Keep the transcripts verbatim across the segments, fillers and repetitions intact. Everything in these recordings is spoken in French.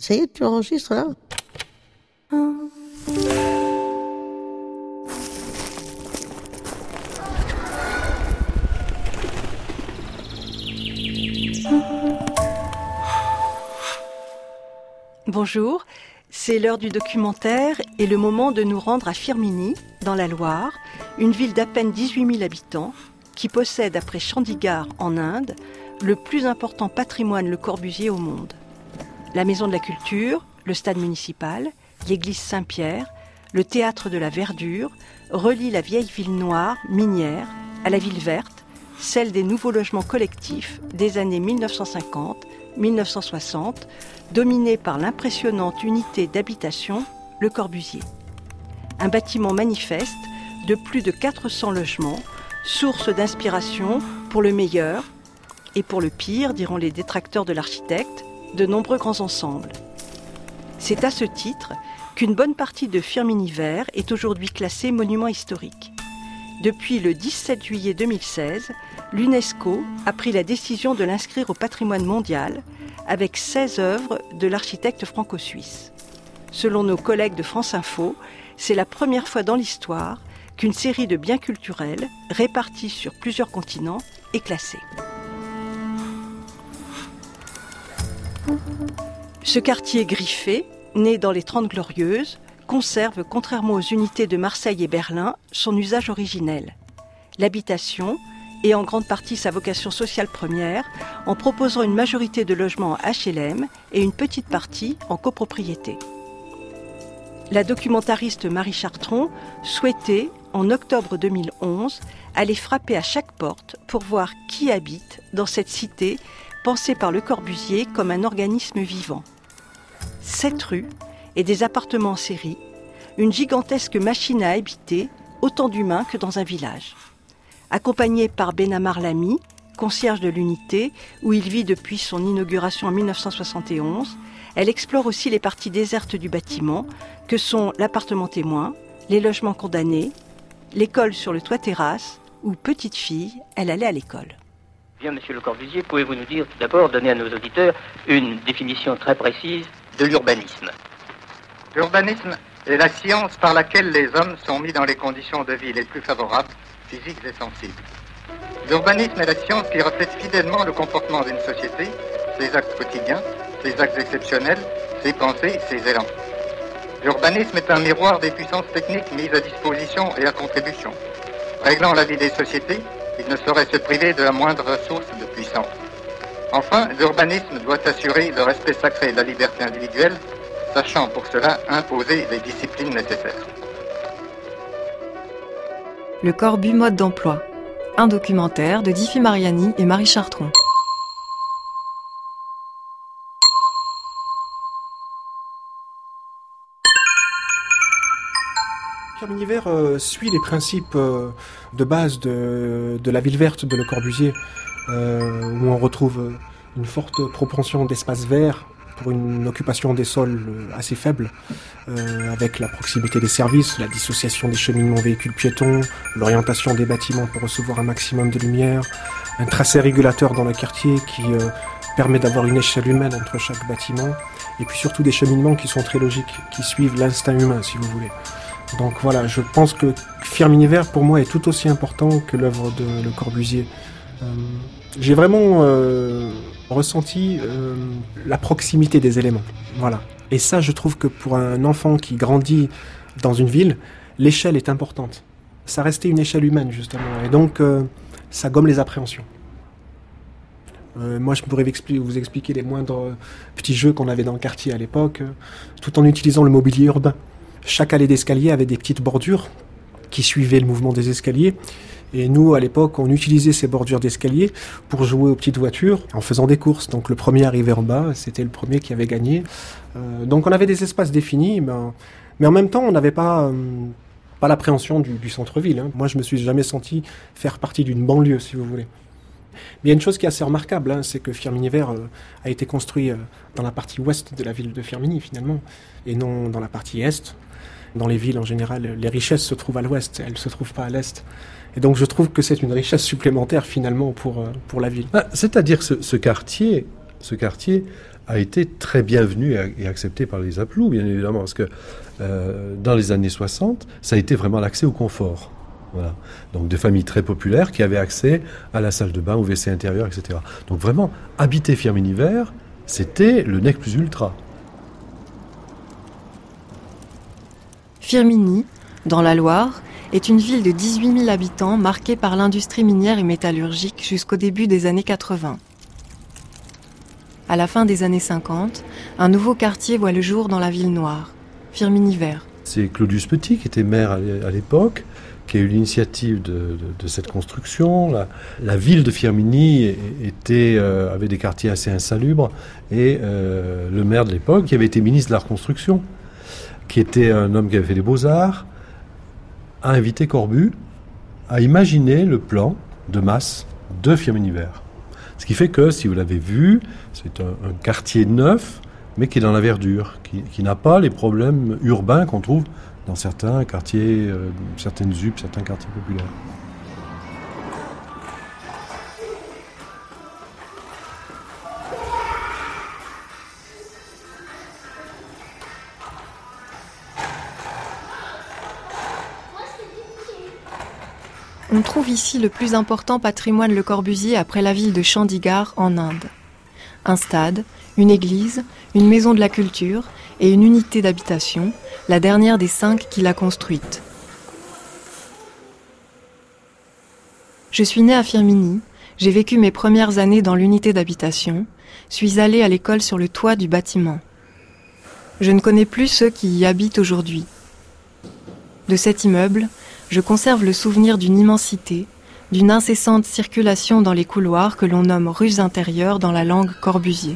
Ça y est, tu enregistres là ? Bonjour, c'est l'heure du documentaire et le moment de nous rendre à Firminy, dans la Loire, une ville d'à peine dix-huit mille habitants qui possède, après Chandigarh en Inde, le plus important patrimoine Le Corbusier au monde. La Maison de la Culture, le stade municipal, l'église Saint-Pierre, le théâtre de la Verdure relient la vieille ville noire, minière, à la ville verte, celle des nouveaux logements collectifs des années dix-neuf cent cinquante à dix-neuf cent soixante, dominée par l'impressionnante unité d'habitation Le Corbusier. Un bâtiment manifeste de plus de quatre cents logements, source d'inspiration pour le meilleur et pour le pire, diront les détracteurs de l'architecte, de nombreux grands ensembles. C'est à ce titre qu'une bonne partie de Firminy Vert est aujourd'hui classée monument historique. Depuis le dix-sept juillet deux mille seize, l'UNESCO a pris la décision de l'inscrire au patrimoine mondial avec seize œuvres de l'architecte franco-suisse. Selon nos collègues de France Info, c'est la première fois dans l'histoire qu'une série de biens culturels répartis sur plusieurs continents est classée. Ce quartier griffé, né dans les Trente Glorieuses, conserve, contrairement aux unités de Marseille et Berlin, son usage originel. L'habitation, et en grande partie sa vocation sociale première, en proposant une majorité de logements en H L M et une petite partie en copropriété. La documentariste Marie Chartron souhaitait, en octobre deux mille onze, aller frapper à chaque porte pour voir qui habite dans cette cité pensée par Le Corbusier comme un organisme vivant. Sept rues et des appartements en série, une gigantesque machine à habiter, autant d'humains que dans un village. Accompagnée par Benamar Lamy, concierge de l'unité, où il vit depuis son inauguration en dix-neuf cent soixante et onze, elle explore aussi les parties désertes du bâtiment, que sont l'appartement témoin, les logements condamnés, l'école sur le toit-terrasse, où, petite fille, elle allait à l'école. Bien, monsieur Le Corbusier, pouvez-vous nous dire tout d'abord, donner à nos auditeurs une définition très précise de l'urbanisme? L'urbanisme est la science par laquelle les hommes sont mis dans les conditions de vie les plus favorables, physiques et sensibles. L'urbanisme est la science qui reflète fidèlement le comportement d'une société, ses actes quotidiens, ses actes exceptionnels, ses pensées, ses élans. L'urbanisme est un miroir des puissances techniques mises à disposition et à contribution. Réglant la vie des sociétés, il ne saurait se priver de la moindre ressource de puissance. Enfin, l'urbanisme doit assurer le respect sacré de la liberté individuelle, sachant pour cela imposer les disciplines nécessaires. Le Corbu mode d'emploi. Un documentaire de Diffie Mariani et Marie Chartron. Firminy Vert euh, suit les principes euh, de base de, de la ville verte de Le Corbusier, euh, où on retrouve une forte propension d'espace vert pour une occupation des sols assez faible, euh, avec la proximité des services, la dissociation des cheminements véhicules piétons, l'orientation des bâtiments pour recevoir un maximum de lumière, un tracé régulateur dans le quartier qui euh, permet d'avoir une échelle humaine entre chaque bâtiment, et puis surtout des cheminements qui sont très logiques, qui suivent l'instinct humain, si vous voulez. Donc voilà, je pense que Firminy Vert, pour moi, est tout aussi important que l'œuvre de Le Corbusier. Euh, j'ai vraiment euh, ressenti euh, la proximité des éléments. Voilà. Et ça, je trouve que pour un enfant qui grandit dans une ville, l'échelle est importante. Ça restait une échelle humaine, justement. Et donc, euh, ça gomme les appréhensions. Euh, moi, je pourrais vous expliquer les moindres petits jeux qu'on avait dans le quartier à l'époque, tout en utilisant le mobilier urbain. Chaque allée d'escalier avait des petites bordures qui suivaient le mouvement des escaliers. Et nous, à l'époque, on utilisait ces bordures d'escalier pour jouer aux petites voitures en faisant des courses. Donc le premier arrivé en bas, c'était le premier qui avait gagné. Euh, donc on avait des espaces définis, ben, mais en même temps, on n'avait pas, euh, pas l'appréhension du, du centre-ville. Hein. Moi, je me suis jamais senti faire partie d'une banlieue, si vous voulez. Mais il y a une chose qui est assez remarquable, hein, c'est que Firminy Vert euh, a été construit euh, dans la partie ouest de la ville de Firminy, finalement, et non dans la partie est. Dans les villes, en général, les richesses se trouvent à l'ouest, elles ne se trouvent pas à l'est. Et donc je trouve que c'est une richesse supplémentaire, finalement, pour, pour la ville. Ah, c'est-à-dire que ce, ce quartier, ce quartier a été très bienvenu et accepté par les Apelous, bien évidemment, parce que euh, dans les années soixante, ça a été vraiment l'accès au confort. Voilà. Donc des familles très populaires qui avaient accès à la salle de bain, au W C intérieur, et cetera. Donc vraiment, habiter Firminy-Vert, c'était le nec plus ultra. Firminy, dans la Loire, est une ville de dix-huit mille habitants marquée par l'industrie minière et métallurgique jusqu'au début des années quatre-vingts. À la fin des années cinquante, un nouveau quartier voit le jour dans la ville noire, Firminy-Vert. C'est Claudius Petit qui était maire à l'époque, qui a eu l'initiative de, de, de cette construction. La, la ville de Firminy était, euh, avait des quartiers assez insalubres et euh, le maire de l'époque, qui avait été ministre de la Reconstruction, qui était un homme qui avait fait les Beaux-Arts, a invité Corbu à imaginer le plan de masse de Firminy-Vert. Ce qui fait que, si vous l'avez vu, c'est un, un quartier neuf, mais qui est dans la verdure, qui, qui n'a pas les problèmes urbains qu'on trouve dans certains quartiers, euh, certaines U P, certains quartiers populaires. On trouve ici le plus important patrimoine Le Corbusier après la ville de Chandigarh en Inde. Un stade, une église, une maison de la culture et une unité d'habitation, la dernière des cinq qu'il a construite. Je suis née à Firminy, j'ai vécu mes premières années dans l'unité d'habitation, suis allée à l'école sur le toit du bâtiment. Je ne connais plus ceux qui y habitent aujourd'hui. De cet immeuble, je conserve le souvenir d'une immensité, d'une incessante circulation dans les couloirs que l'on nomme rues intérieures dans la langue Corbusier.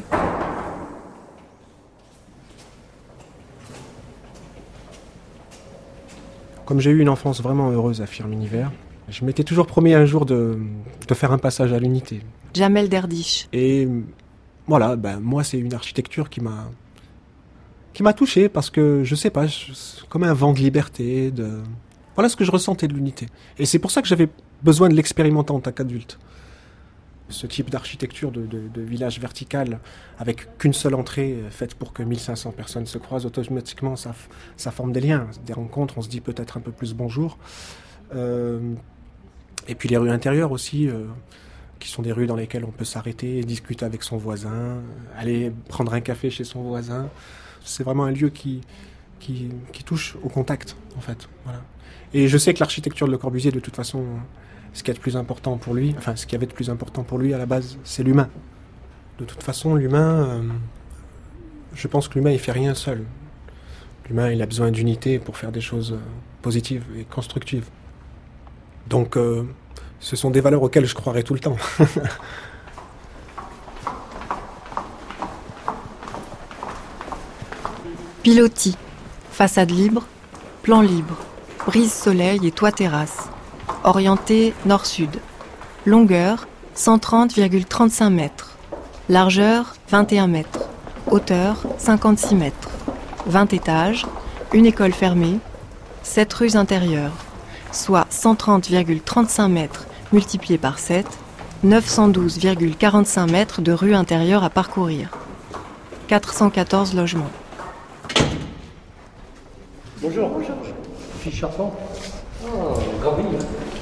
Comme j'ai eu une enfance vraiment heureuse à Firminy-Vert, je m'étais toujours promis un jour de, de faire un passage à l'unité. Jamel Derdiche. Et voilà, ben, moi c'est une architecture qui m'a qui m'a touché parce que, je sais pas, je, comme un vent de liberté, de... Voilà ce que je ressentais de l'unité. Et c'est pour ça que j'avais besoin de l'expérimenter en tant qu'adulte. Ce type d'architecture de, de, de village vertical, avec qu'une seule entrée faite pour que mille cinq cents personnes se croisent, automatiquement ça, ça forme des liens, des rencontres, on se dit peut-être un peu plus bonjour. Euh, et puis les rues intérieures aussi, euh, qui sont des rues dans lesquelles on peut s'arrêter, discuter avec son voisin, aller prendre un café chez son voisin. C'est vraiment un lieu qui, qui, qui touche au contact, en fait. Voilà. Et je sais que l'architecture de Le Corbusier, de toute façon, ce qu'il y a de plus important pour lui, enfin, ce qu'il y avait de plus important pour lui à la base, c'est l'humain. De toute façon, l'humain, euh, je pense que l'humain, il fait rien seul. L'humain, il a besoin d'unité pour faire des choses positives et constructives. Donc, euh, ce sont des valeurs auxquelles je croirai tout le temps. Pilotis, façade libre, plan libre, brise soleil et toit terrasse. Orienté nord-sud. Longueur cent trente virgule trente-cinq mètres. Largeur vingt et un mètres. Hauteur cinquante-six mètres. vingt étages. Une école fermée. sept rues intérieures. Soit cent trente virgule trente-cinq mètres multiplié par sept. neuf cent douze virgule quarante-cinq mètres de rue intérieure à parcourir. quatre cent quatorze logements. Bonjour. Bonjour. Fiche Charpent. Oh, grand ville.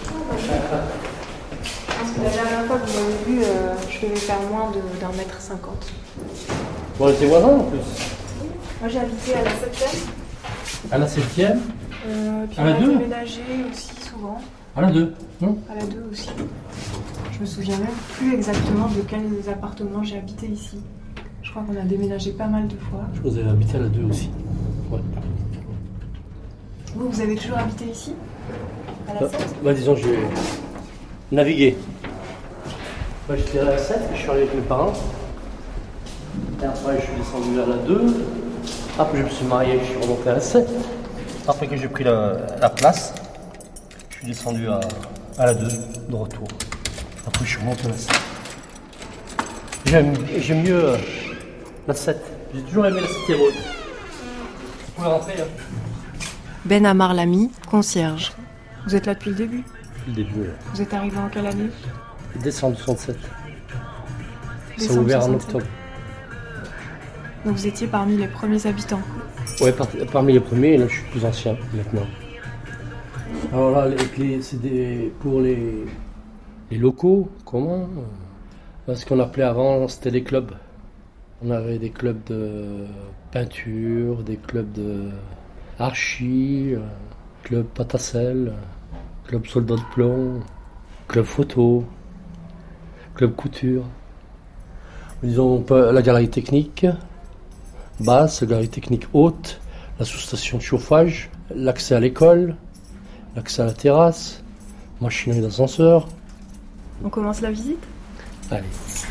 Parce que la dernière fois que vous m'avez vu, euh, je devais faire moins de, d'un mètre cinquante. Bon, on était voisins en plus. Moi j'ai habité à la septième. À la septième Euh, puis à on la a deux déménagé aussi souvent. À la deux, non? À la deux aussi. Je me souviens même plus exactement de quels appartements j'ai habité ici. Je crois qu'on a déménagé pas mal de fois. Je vous avais habité à la deux aussi. Ouais. Vous, vous avez toujours habité ici? À la Bah, sept? bah, disons, j'ai navigué. Bah, j'étais à la sept, je suis arrivé avec mes parents. Et après, je suis descendu à la deux. Après, je me suis marié, je suis remonté à la sept. Après que j'ai pris la, la place, je suis descendu à, à la deux, de retour. Après, je suis remonté à la sept. J'aime, j'aime mieux euh, la sept. J'ai toujours aimé la septième route. Vous pouvez rentrer, hein. Ben Amar Lamy, concierge. Vous êtes là depuis le début? Depuis le début, là. Vous êtes arrivé en quelle année? Décembre soixante-sept. Ça a Décembre ouvert en soixante-sept. octobre. Donc vous étiez parmi les premiers habitants. Ouais, par, parmi les premiers, là je suis plus ancien maintenant. Alors là, les clés, c'est des, pour les, les locaux, comment ce qu'on appelait avant, c'était des clubs. On avait des clubs de peinture, des clubs de archi, club pâte à sel, club soldat de plomb, club photo, club couture. Disons la galerie technique basse, la galerie technique haute, la sous-station de chauffage, l'accès à l'école, l'accès à la terrasse, machinerie d'ascenseur. On commence la visite ? Allez.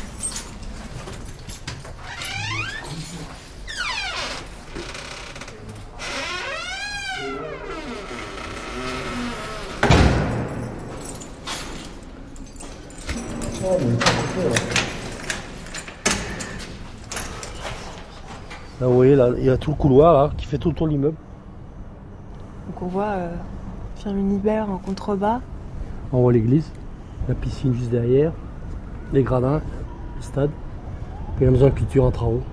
Là, vous voyez, là, il y a tout le couloir là, qui fait tout le tour de l'immeuble. Donc on voit euh, Firmin Ibert en contrebas. On voit l'église, la piscine juste derrière, les gradins, le stade, puis la maison de culture en travaux.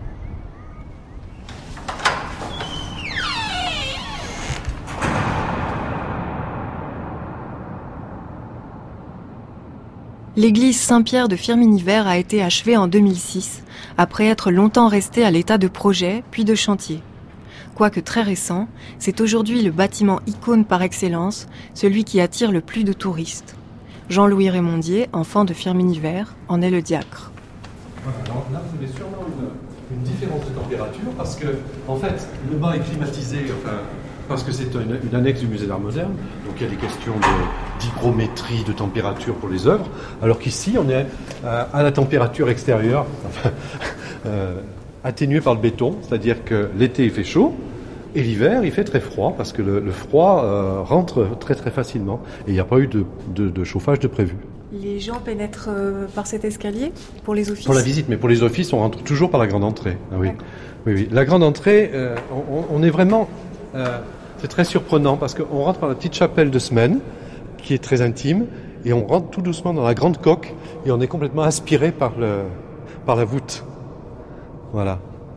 L'église Saint-Pierre de Firmin-Ibert a été achevée en deux mille six, après être longtemps restée à l'état de projet puis de chantier. Quoique très récent, c'est aujourd'hui le bâtiment icône par excellence, celui qui attire le plus de touristes. Jean-Louis Raymondier, enfant de Firmin-Ibert, en est le diacre. Alors là, vous avez sûrement une, une différence de température parce que, en fait, le bas est climatisé, enfin, parce que c'est une, une annexe du musée d'art moderne, donc il y a des questions de, d'hygrométrie, de température pour les œuvres, alors qu'ici, on est à, à la température extérieure, enfin, euh, atténuée par le béton, c'est-à-dire que l'été, il fait chaud, et l'hiver, il fait très froid, parce que le, le froid euh, rentre très très facilement, et il n'y a pas eu de, de, de chauffage de prévu. Les gens pénètrent euh, par cet escalier pour les offices ? Pour la visite, mais pour les offices, on rentre toujours par la grande entrée. Ah, oui. Oui, oui. La grande entrée, euh, on, on est vraiment... Euh, c'est très surprenant parce qu'on rentre par la petite chapelle de semaine, qui est très intime, et on rentre tout doucement dans la grande coque, et on est complètement aspiré par, le, par la voûte. Voilà.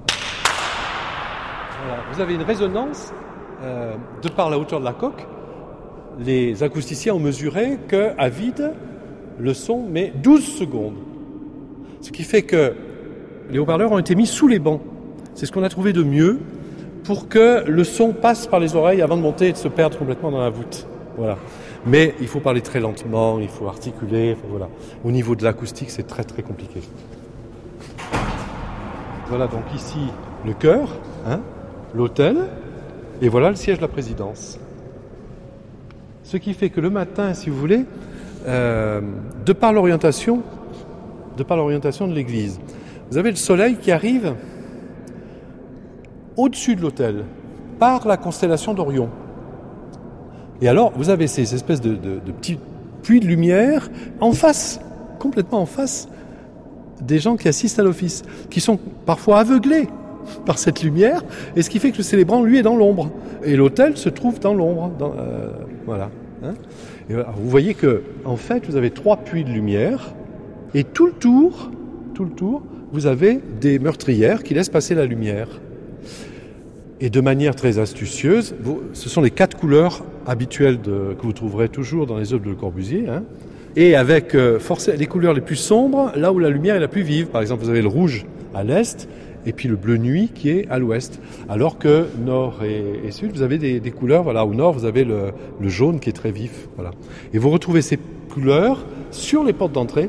Voilà. Vous avez une résonance euh, de par la hauteur de la coque. Les acousticiens ont mesuré qu'à vide, le son met douze secondes. Ce qui fait que les haut-parleurs ont été mis sous les bancs. C'est ce qu'on a trouvé de mieux pour que le son passe par les oreilles avant de monter et de se perdre complètement dans la voûte. Voilà. Mais il faut parler très lentement, il faut articuler. Enfin, voilà. Au niveau de l'acoustique, c'est très très compliqué. Voilà donc ici le chœur, hein, l'hôtel, et voilà le siège de la présidence. Ce qui fait que le matin, si vous voulez, euh, de par l'orientation, de par l'orientation de l'église, vous avez le soleil qui arrive au-dessus de l'hôtel, par la constellation d'Orion. Et alors, vous avez ces espèces de, de, de petits puits de lumière en face, complètement en face, des gens qui assistent à l'office, qui sont parfois aveuglés par cette lumière, et ce qui fait que le célébrant, lui, est dans l'ombre. Et l'autel se trouve dans l'ombre. Dans, euh, voilà. Hein, et alors, vous voyez que, en fait, vous avez trois puits de lumière, et tout le tour, tout le tour, vous avez des meurtrières qui laissent passer la lumière. Et de manière très astucieuse, vous, ce sont les quatre couleurs habituelles de, que vous trouverez toujours dans les œuvres de Le Corbusier, hein, et avec euh, forcément les couleurs les plus sombres, là où la lumière est la plus vive. Par exemple, vous avez le rouge à l'est, et puis le bleu nuit qui est à l'ouest. Alors que nord et, et sud, vous avez des, des couleurs, voilà, au nord, vous avez le, le jaune qui est très vif. Voilà. Et vous retrouvez ces couleurs sur les portes d'entrée,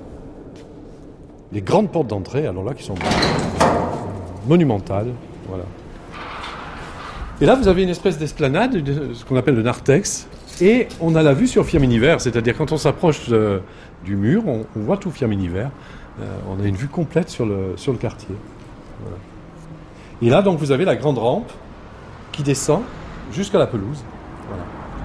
les grandes portes d'entrée, alors là, qui sont monumentales. Voilà. Et là, vous avez une espèce d'esplanade, ce qu'on appelle le narthex, et on a la vue sur Firmin-Ibert, c'est-à-dire quand on s'approche de, du mur, on, on voit tout Firmin-Ibert. Euh, on a une vue complète sur le, sur le quartier. Voilà. Et là, donc, vous avez la grande rampe qui descend jusqu'à la pelouse. Voilà.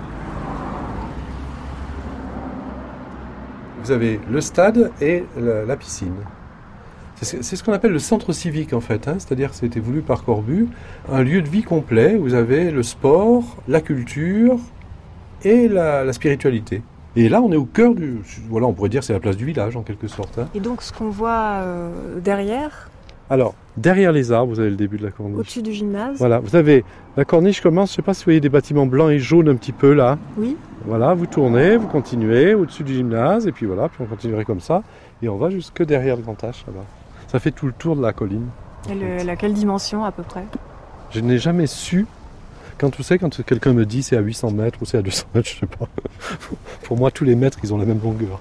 Vous avez le stade et la, la piscine. C'est, c'est ce qu'on appelle le centre civique, en fait. Hein, c'est-à-dire que c'était voulu par Corbu. Un lieu de vie complet. Vous avez le sport, la culture et la, la spiritualité. Et là, on est au cœur du... Voilà, on pourrait dire que c'est la place du village, en quelque sorte. Hein. Et donc, ce qu'on voit euh, derrière, Alors, derrière les arbres, vous avez le début de la corniche. Au-dessus du gymnase. Voilà, vous avez la corniche commence, je ne sais pas si vous voyez des bâtiments blancs et jaunes un petit peu là. Oui. Voilà, vous tournez, vous continuez au-dessus du gymnase, et puis voilà, puis on continuerait comme ça, et on va jusque derrière le Grand H là-bas. Ça fait tout le tour de la colline. Elle, elle a quelle dimension à peu près? Je n'ai jamais su, quand tu sais, quand quelqu'un me dit c'est à huit cents mètres ou c'est à deux cents mètres, je sais pas. Pour moi, tous les mètres, ils ont la même longueur.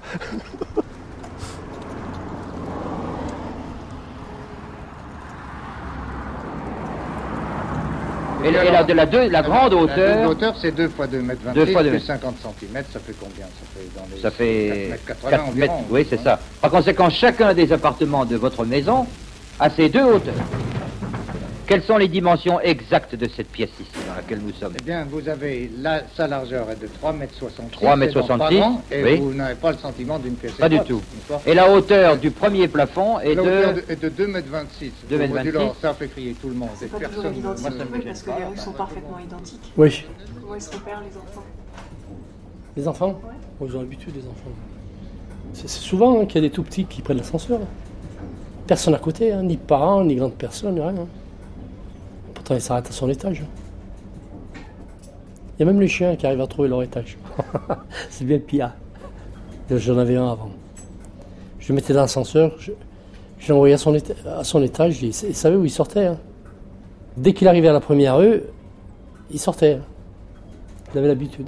Et, et la, de la, deux, la grande hauteur... La hauteur, c'est deux fois deux mètres vingt-six, plus cinquante centimètres, ça fait combien? Ça fait dans les ça fait quatre mètres quatre-vingts environ. Mètres, oui, c'est ça. Par conséquent, chacun des appartements de votre maison a ces deux hauteurs. Quelles sont les dimensions exactes de cette pièce ici, dans laquelle nous sommes? Eh bien, vous avez, la, sa largeur est de trois mètres soixante-six. trois mètres soixante-six, et oui. Vous n'avez pas le sentiment d'une pièce Pas étroite, du tout. Et la hauteur du premier plafond est la de... hauteur de, est de deux mètres vingt-six. deux mètres vingt-six. Ça fait crier tout le monde. C'est pas toujours évident de s'y trouver parce que les rues sont parfaitement identiques. Oui. Comment ils se repèrent les enfants? Les enfants? Ouais. Oh, ils ont l'habitude, les enfants. C'est souvent hein, qu'il y a des tout petits qui prennent l'ascenseur. Personne à côté, hein, ni parents, ni grandes personnes, ni rien. Hein. Pourtant, ils s'arrêtent à son étage. Il y a même les chiens qui arrivent à trouver leur étage. C'est bien pire. J'en avais un avant. Je le mettais dans l'ascenseur, je, je l'envoyais à son, éta à son étage, il, il savait où il sortait. Hein. Dès qu'il arrivait à la première rue, il sortait. Hein. Il avait l'habitude.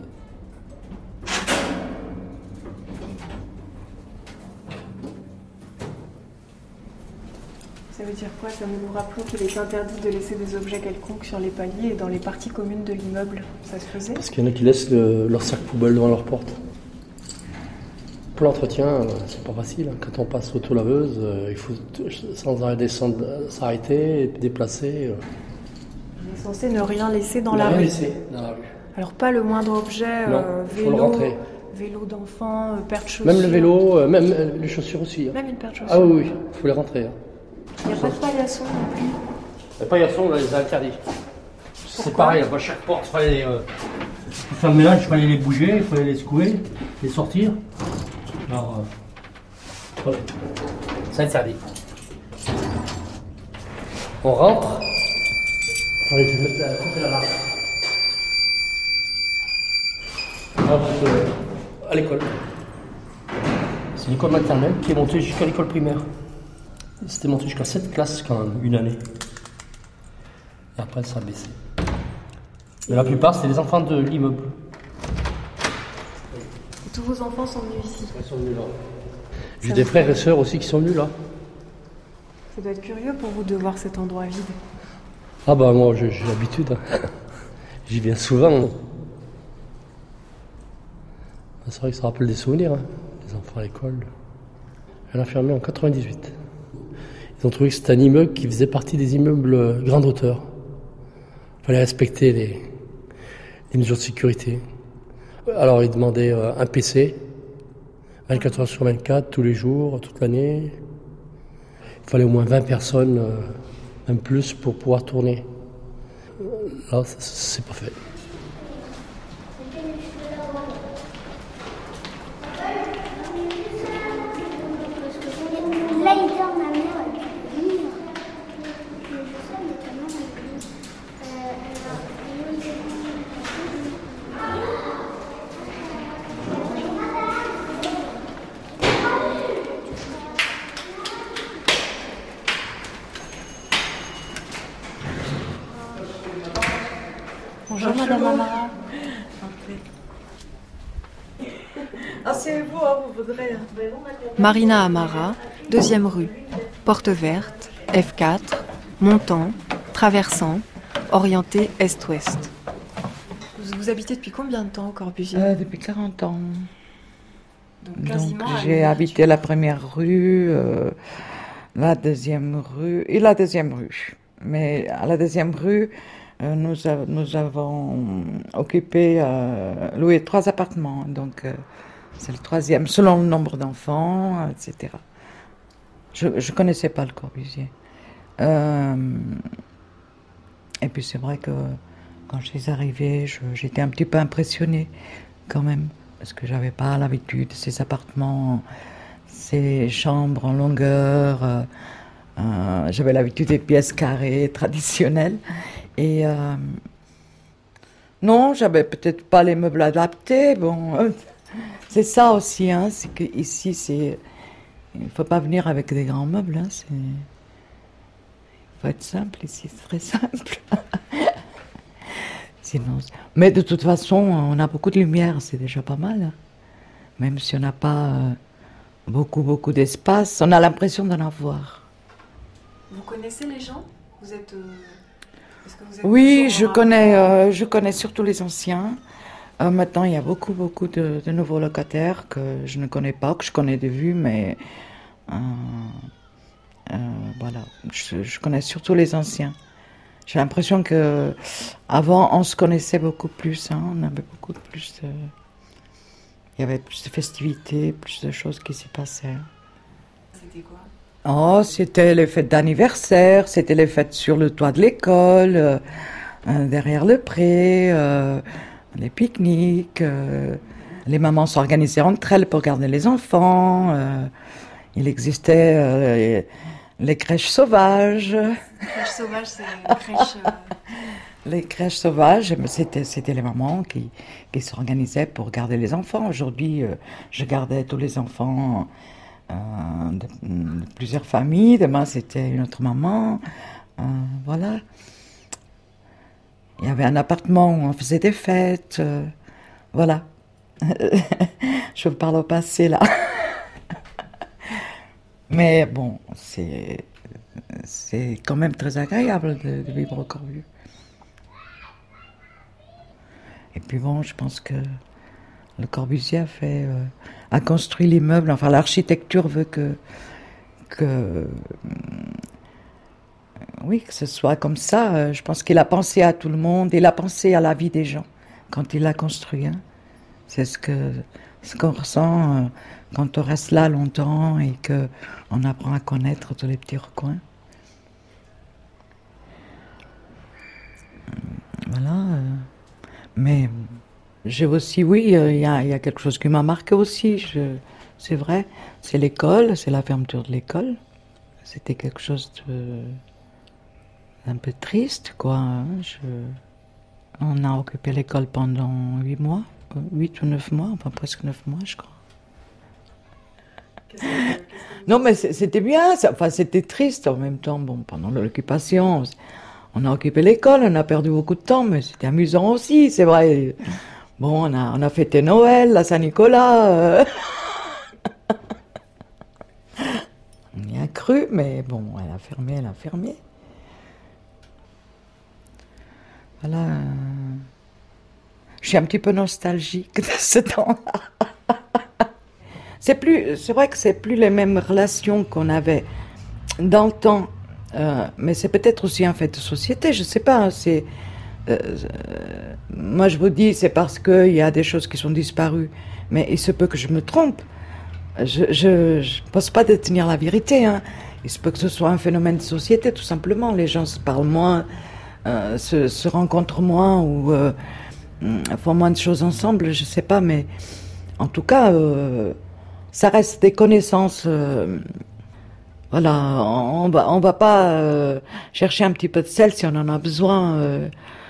Ça veut dire quoi? Ça nous rappelle qu'il est interdit de laisser des objets quelconques sur les paliers et dans les parties communes de l'immeuble. Ça se faisait? Parce qu'il y en a qui laissent le, leur sac poubelle devant leur porte. Pour l'entretien, c'est pas facile. Quand on passe auto-laveuse, il faut sans arrêt descendre, s'arrêter, déplacer. On est censé ne rien laisser dans ne la rien rue. laisser dans la rue. Alors pas le moindre objet, non, euh, faut le vélo, rentrer. vélo d'enfant, euh, paire de chaussures. Même le vélo, euh, même euh, les chaussures aussi. Hein. Même une paire de chaussures. Ah oui, oui, il faut les rentrer. Hein. Il n'y a pas de paillasson non plus. Les paillassons, on les a interdits. C'est pareil, à chaque porte, il fallait euh, faire le ménage, il fallait les bouger, il fallait les secouer, les sortir. Alors, euh, voilà. C'est interdit. On rentre. Allez, je vais mettre la, couper la marche. Alors, euh, à l'école. C'est l'école maternelle qui est montée jusqu'à l'école primaire. C'était monté jusqu'à sept classes quand même, une année. Et après, ça a baissé. Mais la plupart, c'était les enfants de l'immeuble. Tous vos enfants sont venus ici. Ils sont venus là. J'ai des frères et sœurs aussi qui sont venus là. Ça doit être curieux pour vous de voir cet endroit vide. Ah bah moi, j'ai l'habitude. Hein. J'y viens souvent. C'est vrai que ça rappelle des souvenirs, hein. Les enfants à l'école. Elle a fermé en quatre-vingt-dix-huit. Ils ont trouvé que c'était un immeuble qui faisait partie des immeubles grande hauteur. Il fallait respecter les, les mesures de sécurité. Alors ils demandaient un P C, vingt-quatre heures sur vingt-quatre, tous les jours, toute l'année. Il fallait au moins vingt personnes, même plus, pour pouvoir tourner. Là, c'est pas fait. Bonjour Madame Amara. Asseyez-vous, hein, vous voudrez. Marina Amara, deuxième rue, porte verte, F quatre, montant, traversant, orienté est-ouest. Vous, vous habitez depuis combien de temps au Corbusier? euh, Depuis quarante ans. Donc, quasiment Donc j'ai habité la première rue, euh, la deuxième rue et la deuxième rue. Mais à la deuxième rue, euh, nous, a, nous avons occupé, euh, loué trois appartements. Donc euh, c'est le troisième, selon le nombre d'enfants, et cetera. Je ne connaissais pas le Corbusier. Euh, et puis c'est vrai que quand je suis arrivée, je, j'étais un petit peu impressionnée quand même. Parce que j'avais pas l'habitude de ces appartements, ces chambres en longueur, euh, Euh, j'avais l'habitude des pièces carrées, traditionnelles. Et euh, non, j'avais peut-être pas les meubles adaptés. Bon, euh, c'est ça aussi, hein, c'est qu'ici, c'est... il ne faut pas venir avec des grands meubles. Hein, c'est... il faut être simple ici, c'est très simple. Sinon, mais de toute façon, on a beaucoup de lumière, c'est déjà pas mal. Hein. Même si on n'a pas euh, beaucoup, beaucoup d'espace, on a l'impression d'en avoir. Vous connaissez les gens? Vous êtes, euh, est-ce que vous êtes Oui, je connais, euh, je connais surtout les anciens. Euh, maintenant, il y a beaucoup, beaucoup de, de nouveaux locataires que je ne connais pas, que je connais de vue, mais euh, euh, voilà, je, je connais surtout les anciens. J'ai l'impression que avant, on se connaissait beaucoup plus. Hein, on avait beaucoup plus de, il y avait plus de festivités, plus de choses qui s'y passaient. C'était quoi? Oh, c'était les fêtes d'anniversaire, c'était les fêtes sur le toit de l'école, euh, derrière le pré, euh, les pique-niques, euh, les mamans s'organisaient entre elles pour garder les enfants, euh, il existait euh, les, les crèches sauvages. Les crèches sauvages, c'est les crèches... Euh... Les crèches sauvages, c'était, c'était les mamans qui, qui s'organisaient pour garder les enfants. Aujourd'hui, euh, je gardais tous les enfants... Euh, de, de plusieurs familles. Demain, c'était une autre maman. Euh, voilà. Il y avait un appartement où on faisait des fêtes. Euh, voilà. Je vous parle au passé, là. Mais bon, c'est, c'est quand même très agréable de, de vivre au Corbier. Et puis bon, je pense que Le Corbusier a fait, euh, a construit l'immeuble. Enfin, l'architecture veut que, que, euh, oui, que ce soit comme ça. Je pense qu'il a pensé à tout le monde. Il a pensé à la vie des gens quand il l'a construit. Hein. C'est ce que, ce qu'on ressent euh, quand on reste là longtemps et que on apprend à connaître tous les petits recoins. Voilà. Euh, mais j'ai aussi, oui, il y, y a quelque chose qui m'a marqué aussi, je, c'est vrai, c'est l'école, c'est la fermeture de l'école. C'était quelque chose de, d'un peu triste, quoi. Hein. Je, on a occupé l'école pendant huit mois, huit ou neuf mois, enfin presque neuf mois, je crois. Qu'est-ce que, qu'est-ce que non, mais c'était bien, ça, enfin c'était triste en même temps. Bon, pendant l'occupation, on a occupé l'école, on a perdu beaucoup de temps, mais c'était amusant aussi, c'est vrai. Bon, on a, on a fêté Noël, la Saint-Nicolas. Euh... on y a cru, mais bon, elle a fermé, elle a fermé. Voilà. Je suis un petit peu nostalgique de ce temps-là. C'est plus, c'est vrai que c'est plus les mêmes relations qu'on avait dans le temps, euh, mais c'est peut-être aussi un fait de société, je sais pas. C'est, euh, euh, moi je vous dis, c'est parce qu'il y a des choses qui sont disparues, mais il se peut que je me trompe. Je, je, je pense pas détenir la vérité. Hein. Il se peut que ce soit un phénomène de société, tout simplement. Les gens se parlent moins, euh, se, se rencontrent moins ou euh, font moins de choses ensemble, je sais pas, mais en tout cas. Euh, Ça reste des connaissances. Euh, voilà, on va, on va pas euh, chercher un petit peu de sel si on en a besoin. Euh...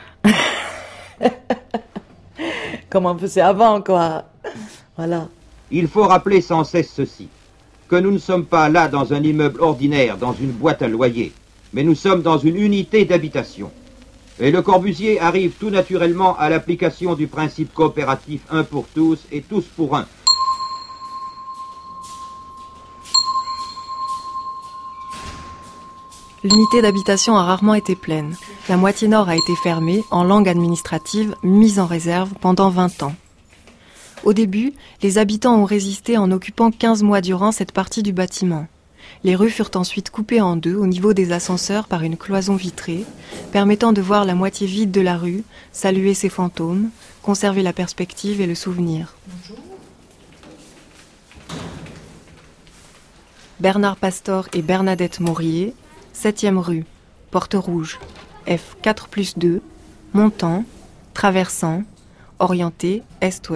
Comme on faisait avant, quoi. Voilà. Il faut rappeler sans cesse ceci, que nous ne sommes pas là dans un immeuble ordinaire, dans une boîte à loyer, mais nous sommes dans une unité d'habitation. Et Le Corbusier arrive tout naturellement à l'application du principe coopératif un pour tous et tous pour un. L'unité d'habitation a rarement été pleine. La moitié nord a été fermée, en langue administrative, mise en réserve pendant vingt ans. Au début, les habitants ont résisté en occupant quinze mois durant cette partie du bâtiment. Les rues furent ensuite coupées en deux au niveau des ascenseurs par une cloison vitrée, permettant de voir la moitié vide de la rue, saluer ses fantômes, conserver la perspective et le souvenir. Bonjour. Bernard Pastor et Bernadette Maurier, septième rue, Porte Rouge, F quatre plus deux, montant, traversant, orienté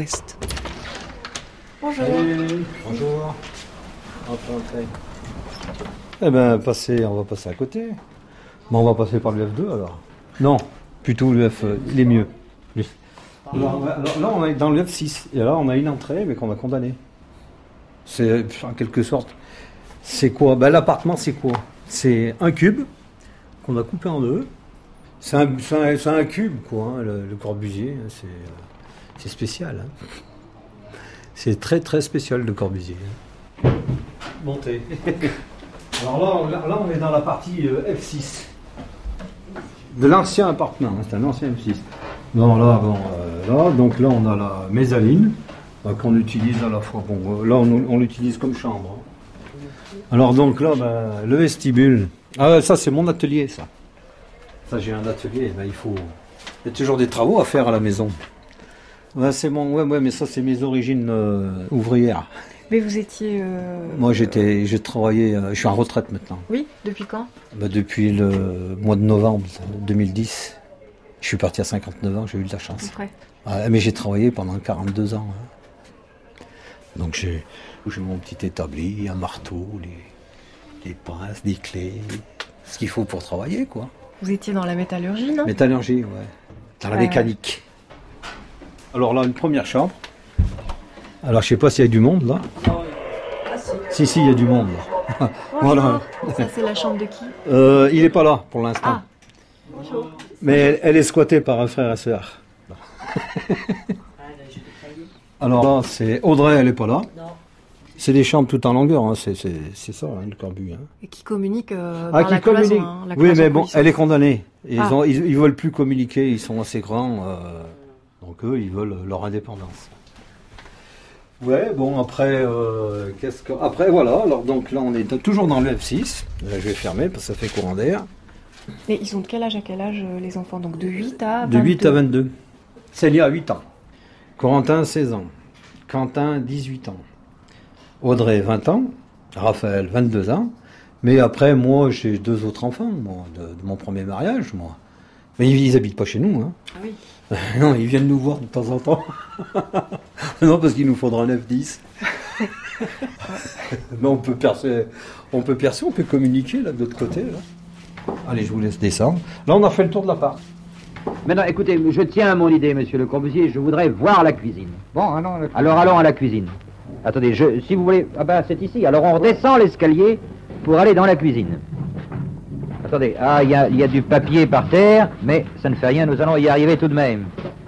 est-ouest. Bonjour. Salut. Bonjour. Enchanté. Eh ben, passer, on va passer à côté. Bon, on va passer par le F deux alors. Non, plutôt le F, euh, il est mieux. Alors, alors, là, on est dans le F six. Et là, on a une entrée, mais qu'on a condamnée. C'est, en quelque sorte, c'est quoi? Ben, l'appartement, c'est quoi? C'est un cube qu'on a coupé en deux. C'est un, c'est un, c'est un cube, quoi, hein, le, le Corbusier. C'est, c'est spécial. Hein. C'est très, très spécial, le Corbusier. Hein. Montez. Alors là, là, on est dans la partie euh, F six. De l'ancien appartement, hein, c'est un ancien F six. Non, là, bon, euh, là, donc là, on a la mezzaline, euh, qu'on utilise à la fois. Bon, là, on, on l'utilise comme chambre. Hein. Alors, donc là, ben, le vestibule. Ah, ça, c'est mon atelier, ça. Ça, j'ai un atelier. Ben, il faut. Il y a toujours des travaux à faire à la maison. Ouais, c'est mon. Ouais, ouais, mais ça, c'est mes origines euh, ouvrières. Mais vous étiez... Euh... Moi, j'étais, j'ai travaillé, euh, je suis en retraite maintenant. Oui, depuis quand? Bah, depuis le mois de novembre deux mille dix. Je suis parti à cinquante-neuf ans, j'ai eu de la chance. Ah, mais j'ai travaillé pendant quarante-deux ans. Hein. Donc j'ai, j'ai mon petit établi, un marteau, les, les pinces, des clés, ce qu'il faut pour travailler, quoi. Vous étiez dans la métallurgie, non? Métallurgie, ouais. Dans la euh... mécanique. Alors là, une première chambre. Alors, je sais pas s'il y a du monde, là. Ah, si. Si, si, il y a du monde, là. Voilà. Ça, c'est la chambre de qui? euh, Il n'est pas là, pour l'instant. Ah. Bonjour. Mais elle, elle est squattée par un frère et sœur. Alors là, c'est Audrey, elle n'est pas là. Non. C'est des chambres tout en longueur, hein. c'est, c'est, c'est ça, hein, le Corbu. Hein. Et qui communique euh, ah, par qui la communique. cloison. Hein, la oui, mais bon, policière. elle est condamnée. Ils ah. ont, ils, ils veulent plus communiquer, ils sont assez grands. Euh, donc eux, ils veulent leur indépendance. Ouais, bon, après, euh, qu'est-ce que... Après, voilà, alors donc là, on est toujours dans le F six. Là, je vais fermer parce que ça fait courant d'air. Et ils sont de quel âge à quel âge, les enfants? Donc de huit à vingt-deux? De huit à vingt-deux. Célia a huit ans. Corentin, seize ans. Quentin, dix-huit ans. Audrey, vingt ans. Raphaël, vingt-deux ans. Mais après, moi, j'ai deux autres enfants, moi, de, de mon premier mariage, moi. Mais ils n'habitent pas chez nous, hein. Ah oui. Non, ils viennent nous voir de temps en temps. Non, parce qu'il nous faudra un F dix. Mais on peut percer, on peut percer, on peut communiquer là de l'autre côté. Là. Allez, je vous laisse descendre. Là, on a fait le tour de l'appart. Maintenant, écoutez, je tiens à mon idée, monsieur Le Corbusier. Je voudrais voir la cuisine. Bon, allons à la cuisine. Alors, allons à la cuisine. Attendez, je, si vous voulez... Ah ben, c'est ici. Alors, on redescend l'escalier pour aller dans la cuisine. Attendez, ah, il y a, y a du papier par terre, mais ça ne fait rien, nous allons y arriver tout de même.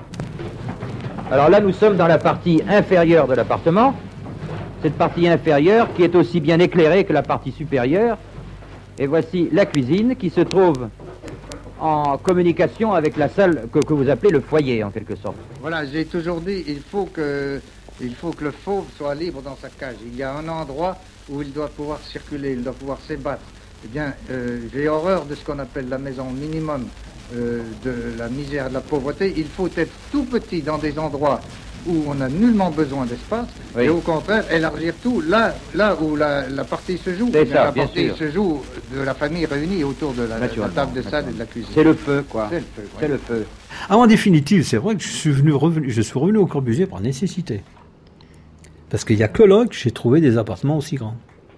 Alors là, nous sommes dans la partie inférieure de l'appartement. Cette partie inférieure qui est aussi bien éclairée que la partie supérieure. Et voici la cuisine qui se trouve en communication avec la salle que, que vous appelez le foyer, en quelque sorte. Voilà, j'ai toujours dit, il faut que, il faut que le fauve soit libre dans sa cage. Il y a un endroit où il doit pouvoir circuler, il doit pouvoir s'ébattre. Eh bien, euh, j'ai horreur de ce qu'on appelle la maison minimum euh, de la misère et de la pauvreté. Il faut être tout petit dans des endroits où on n'a nullement besoin d'espace, oui. Et au contraire, élargir tout là, là où la, la partie se joue. C'est ça, la bien partie sûr. se joue de la famille réunie autour de la, la table de salle et de la cuisine. C'est le feu, quoi. C'est le feu. C'est ouais. le feu. Ah, en définitive, c'est vrai que je suis, venu, revenu, je suis revenu au Corbusier par nécessité. Parce qu'il n'y a que là que j'ai trouvé des appartements aussi grands.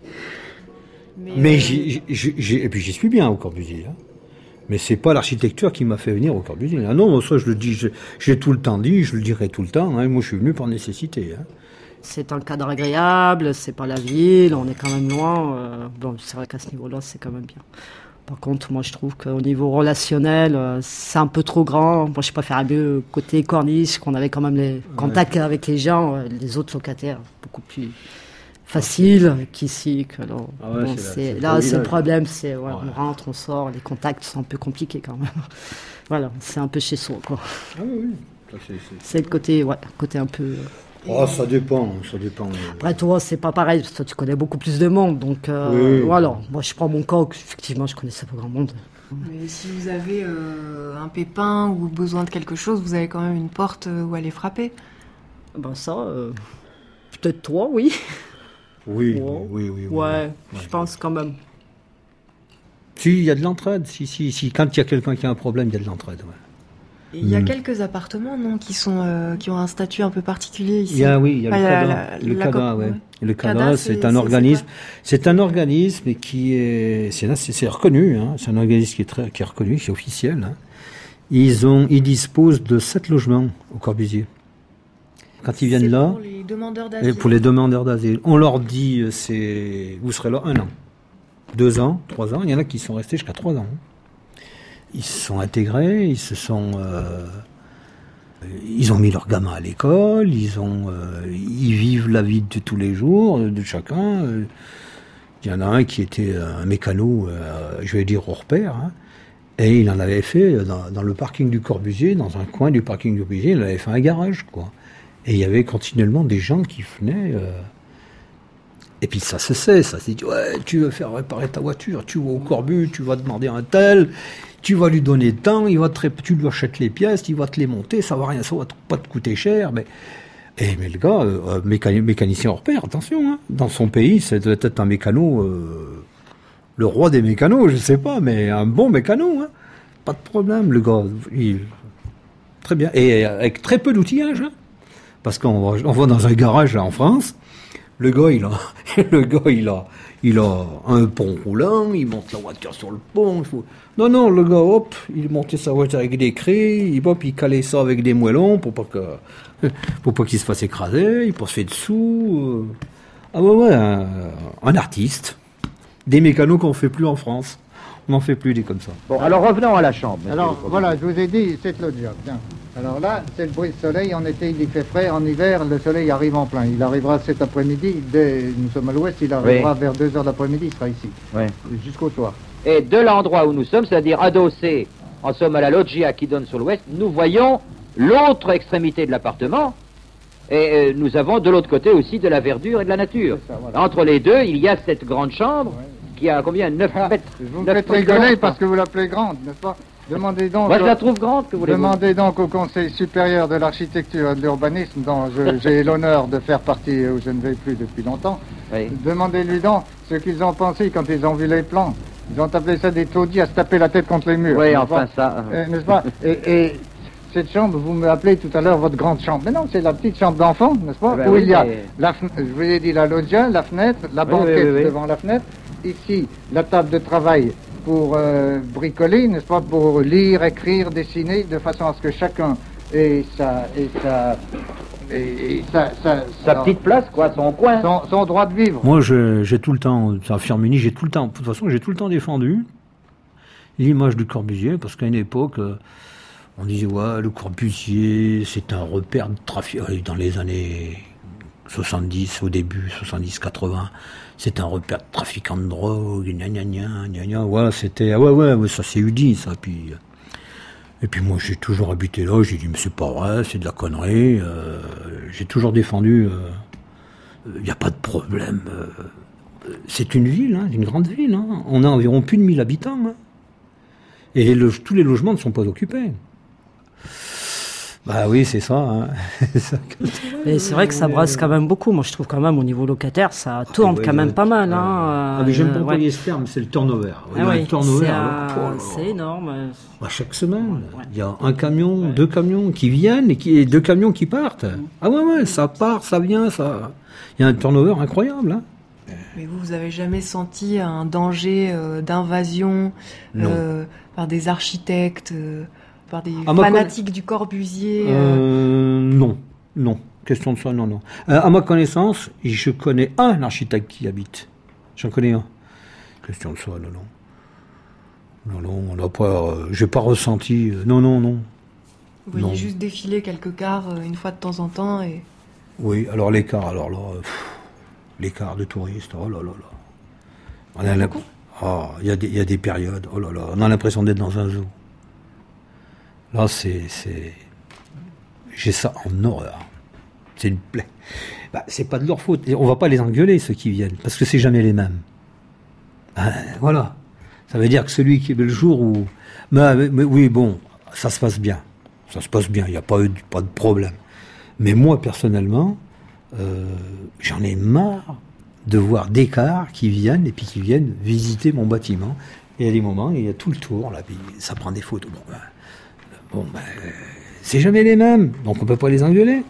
Mais, Mais euh... j'ai, j'ai, j'ai, et puis j'y suis bien au Corbusier. Hein. Mais c'est pas l'architecture qui m'a fait venir au Corbusier. Ah non, ça je le dis, je, j'ai tout le temps dit, je le dirai tout le temps. Hein. Moi je suis venu par nécessité. Hein. C'est un cadre agréable, c'est pas la ville, on est quand même loin. Euh, bon, c'est vrai qu'à ce niveau-là, c'est quand même bien. Par contre, moi je trouve qu'au niveau relationnel, euh, c'est un peu trop grand. Moi je préfère mieux côté corniche, qu'on avait quand même les contacts ouais. avec les gens, euh, les autres locataires, beaucoup plus facile qu'ici. Que là, ah ouais, bon, c'est c'est, c'est là, c'est le problème, c'est ouais, ouais. on rentre, on sort, les contacts sont un peu compliqués quand même. Voilà, c'est un peu chez soi, quoi. Ah oui, ça, c'est, c'est... c'est le côté, ouais, côté un peu. Oh, ça dépend, ça dépend. Après toi, c'est pas pareil, parce que toi, tu connais beaucoup plus de monde, donc euh, oui. voilà. Moi, je prends mon cas, effectivement, je connaissais pas grand monde. Mais si vous avez euh, un pépin ou besoin de quelque chose, vous avez quand même une porte où aller frapper. Ben ça, euh, peut-être toi, oui. Oui, ouais. oui, oui, oui. Ouais, ouais. je pense quand même. Si, il y a de l'entraide. Si, si, si. Quand il y a quelqu'un qui a un problème, il y a de l'entraide. Ouais. Il y a Hmm. quelques appartements, non, qui sont euh, qui ont un statut un peu particulier ici. Il y a, oui, il y a Enfin, le la- CADA. la- Le la CADA, co- ouais. ouais. Le CADA, CADA, c'est c'est- un c'est- organisme. c'est C'est un organisme qui est, c'est, c'est, c'est reconnu. Hein, c'est un organisme qui est très, qui est reconnu, qui est officiel. Hein. Ils ont, ils disposent de sept logements au Corbusier. Quand ils viennent C'est là, pour les demandeurs et d'asile. pour les demandeurs d'asile, on leur dit, euh, c'est, vous serez là un an, deux ans, trois ans. Il y en a qui sont restés jusqu'à trois ans. Ils se sont intégrés, ils se sont, euh, ils ont mis leurs gamins à l'école, ils ont, euh, ils vivent la vie de tous les jours de chacun. Il y en a un qui était un mécano, euh, je vais dire hors pair, hein, et il en avait fait dans, dans le parking du Corbusier, dans un coin du parking du Corbusier, il avait fait un garage, quoi. Et il y avait continuellement des gens qui venaient. Euh, et puis ça se sait, ça se dit, ouais, tu veux faire réparer ta voiture, tu vas au Corbu, tu vas demander à un tel, tu vas lui donner tant, il va te, tu lui achètes les pièces, il va te les monter, ça va rien, ça va pas te coûter cher, mais. Et mais le gars, euh, mécani- mécanicien hors pair, attention, hein, dans son pays, c'est peut-être un mécano, euh, le roi des mécanos, je sais pas, mais un bon mécano, hein, pas de problème, le gars, il, très bien, et avec très peu d'outillage, hein, parce qu'on va, on va dans un garage là en France, le gars il a, le gars il a, il a un pont roulant, il monte la voiture sur le pont, il faut... non non, le gars hop, il montait sa voiture avec des cris, il hop, il calait ça avec des moellons pour pas que, pour pas qu'il se fasse écraser, il passait dessous, euh... ah ouais ouais, un, un artiste, des mécanos qu'on fait plus en France. On n'en fait plus des comme ça. Bon, alors revenons à la chambre. Alors voilà, je vous ai dit, c'est le job. Tiens. Alors là, c'est le bruit de soleil. En été, il y fait frais. En hiver, le soleil arrive en plein. Il arrivera cet après-midi. Dès, nous sommes à l'ouest, il arrivera Oui. vers deux heures d'après-midi. Il sera ici. Oui. Jusqu'au soir. Et de l'endroit où nous sommes, c'est-à-dire adossé, en somme, à la loggia qui donne sur l'ouest, nous voyons l'autre extrémité de l'appartement. Et euh, nous avons de l'autre côté aussi de la verdure et de la nature. C'est ça, voilà. Entre les deux, il y a cette grande chambre qui a combien neuf mètres. Vous me neuf faites mètres de rigoler long, parce que vous l'appelez grande, n'est-ce pas? Demandez donc. Moi, je la trouve grande, que voulez-vous? Demandez donc au Conseil supérieur de l'architecture et de l'urbanisme, dont je- j'ai l'honneur de faire partie, où je ne vais plus depuis longtemps. Oui. Demandez-lui donc ce qu'ils ont pensé quand ils ont vu les plans. Ils ont appelé ça des taudis à se taper la tête contre les murs. Oui, n'est-ce enfin, pas ça... Euh, n'est-ce pas? et, et cette chambre, vous me appelez tout à l'heure votre grande chambre. Mais non, c'est la petite chambre d'enfant, n'est-ce pas? Eh ben Où oui, il y a, mais- la fen- je vous ai dit la loggia, la fenêtre, la Oui, banquette oui, oui, oui. devant la fenêtre. Ici, la table de travail pour euh, bricoler, n'est-ce pas? Pour lire, écrire, dessiner, de façon à ce que chacun ait sa... Ait sa et, et sa, sa, Sa petite place, quoi, son coin. son, son droit de vivre. Moi, je- j'ai tout le temps, à Firminy, j'ai tout le temps, de toute façon, j'ai tout le temps défendu l'image du Corbusier, parce qu'à une époque, euh, on disait, ouais, le Corbusier, c'est un repère de trafic. euh, Dans les années soixante-dix, au début, soixante-dix quatre-vingts, c'est un repère de trafiquants de drogue, gna gna gna, gna gna. Voilà, c'était, ah ouais, ouais, ouais, ça c'est eu dit, ça. Puis, euh, et puis moi, j'ai toujours habité là, j'ai dit, mais c'est pas vrai, c'est de la connerie. euh, j'ai toujours défendu, il n'y a pas de problème. euh, c'est une ville, hein, une grande ville. Hein. On a environ plus de mille habitants. Hein. Et les loge- tous les logements ne sont pas occupés. Bah oui, c'est ça. Hein. Mais c'est vrai que ça brasse quand même beaucoup. Moi, je trouve quand même au niveau locataire, ça tourne ouais, quand même ouais. pas mal. Hein. Ah, mais j'aime pas Euh, employer ouais. ce terme, c'est le turnover. Il y Ah a oui, un turnover. c'est, alors, un- oh là là. c'est énorme. Bah, chaque semaine, il y a un camion, deux camions qui viennent et, qui, et deux camions qui partent. Ah ouais, ouais, ça part, ça vient, ça. Il y a un turnover incroyable. Hein. Mais vous, vous avez jamais senti un danger euh, d'invasion euh, par des architectes, euh, par des À ma fanatiques du Corbusier euh, Euh, non, non. Question de ça, non, non. Euh, à ma connaissance, je connais un architecte qui y habite. J'en connais un. Question de ça, non, non. Non, non, on n'a pas. Euh, j'ai pas ressenti. euh, non, non, non. Vous voyez non. juste défiler quelques cars euh, une fois de temps en temps et... Oui, alors l'écart, alors là, euh, pff, l'écart de touristes, oh là là là. On a l'imp- Ah, il y a des, il y a des périodes, oh là là, on a l'impression d'être dans un zoo. Là, c'est, c'est, j'ai ça en horreur. C'est une plaie. Bah, c'est pas de leur faute. Et on va pas les engueuler, ceux qui viennent, parce que c'est jamais les mêmes. Ben, voilà. Ça veut dire que celui qui, le jour où, mais, mais- mais oui, bon, ça se passe bien. Ça se passe bien, il n'y a pas eu, pas de problème. Mais moi, personnellement, euh, j'en ai marre de voir des cars qui viennent et puis qui viennent visiter mon bâtiment. Et il y a des moments, il y a tout le tour, là, puis ça prend des photos. Bon, ben, Bon, ben, c'est jamais les mêmes, donc on peut pas les engueuler.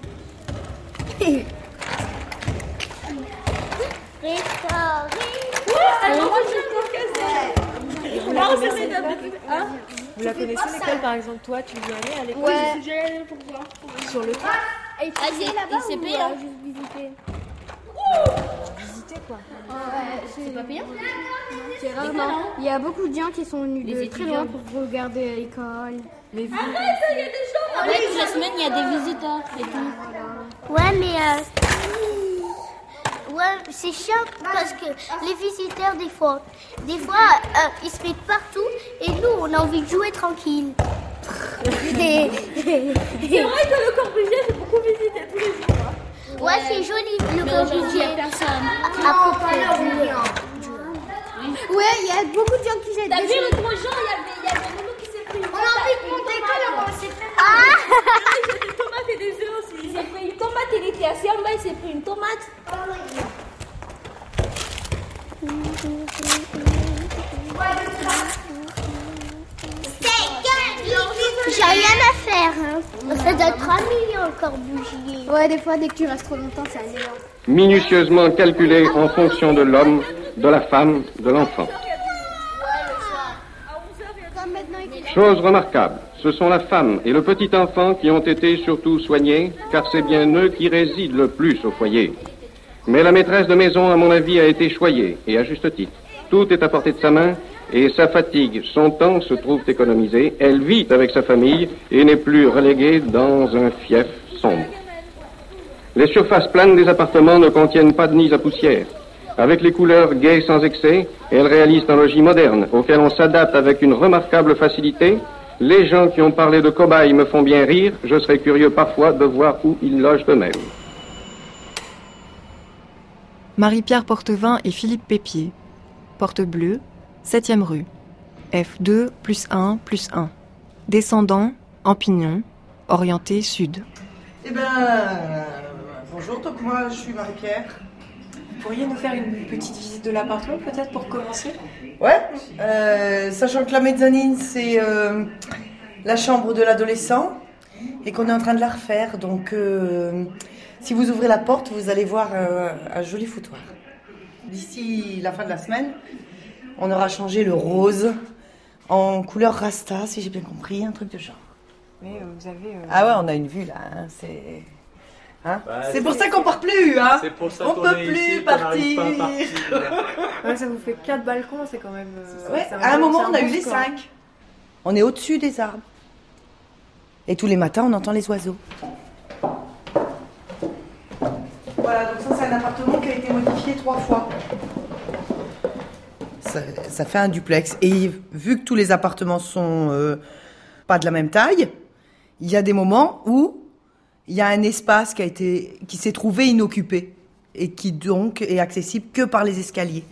Vous la connaissez l'école par exemple, toi tu y allais à l'école? Ouais. Je suis allée pour voir. Sur le toit? Ah, c'est là-bas c'est payant. Juste visiter. Visiter quoi? Ouais, c'est pas payant? C'est rarement. Il y a beaucoup de gens qui sont venus de très loin pour regarder l'école. Mais vous... Arrête, il y a des gens. Ouais, toute la semaine il y a des visiteurs et tout. Ouais, mais euh... ouais, c'est chiant parce que les visiteurs, des fois, des fois, euh, ils se mettent partout et nous, on a envie de jouer tranquille. C'est vrai que le Corbusier, c'est beaucoup visité tous les jours. Hein. Ouais, c'est joli le Mais Corbusier. il y a personne. À peu près. Ouais, il y a beaucoup de gens qui jettent. T'as vu le gros Jean, il y avait, il y avait Mono qui s'est pris une On a envie de monter comment on s'est fait. Ah il y a des tomates et des œufs aussi. Il s'est pris une tomate, il était assis en bas, il s'est pris une tomate. J'ai rien à faire. Hein. Ça doit être un million le Corbusier. Ouais, des fois, dès que tu restes trop longtemps, c'est un million. Minutieusement calculé en fonction de l'homme, de la femme, de l'enfant. Chose remarquable, ce sont la femme et le petit enfant qui ont été surtout soignés, car c'est bien eux qui résident le plus au foyer. Mais la maîtresse de maison, à mon avis, a été choyée, et à juste titre. Tout est à portée de sa main, et sa fatigue, son temps se trouvent économisés. Elle vit avec sa famille et n'est plus reléguée dans un fief sombre. Les surfaces planes des appartements ne contiennent pas de nids à poussière. Avec les couleurs gaies sans excès, elles réalisent un logis moderne, auquel on s'adapte avec une remarquable facilité. Les gens qui ont parlé de cobayes me font bien rire. Je serais curieux parfois de voir où ils logent eux-mêmes. Marie-Pierre Portevin et Philippe Pépier. Porte Bleue, septième rue. F deux plus un plus un. Descendant, Empignon, orienté sud. Eh ben, euh, bonjour, donc moi je suis Marie-Pierre. Vous pourriez nous faire une petite visite de l'appartement peut-être pour commencer? Ouais, euh, sachant que la mezzanine c'est euh, la chambre de l'adolescent et qu'on est en train de la refaire, donc euh, si vous ouvrez la porte vous allez voir euh, un joli foutoir. D'ici la fin de la semaine, on aura changé le rose en couleur rasta, si j'ai bien compris, un truc de genre. Mais euh, vous avez... Euh... Ah ouais, on a une vue là, hein, c'est... Hein bah, c'est pour ça qu'on part plus, hein. C'est pour ça on qu'on peut est plus ici, partir. qu'on pas à partir. Ouais, ça vous fait quatre balcons, c'est quand même... Euh, ouais, ça à un moment un on a bon eu les score. cinq. On est au-dessus des arbres. Et tous les matins on entend les oiseaux. Voilà, donc ça c'est un appartement qui a été modifié trois fois. Ça, ça fait un duplex. Et vu que tous les appartements sont euh, pas de la même taille, il y a des moments où il y a un espace qui a été, qui s'est trouvé inoccupé et qui donc est accessible que par les escaliers.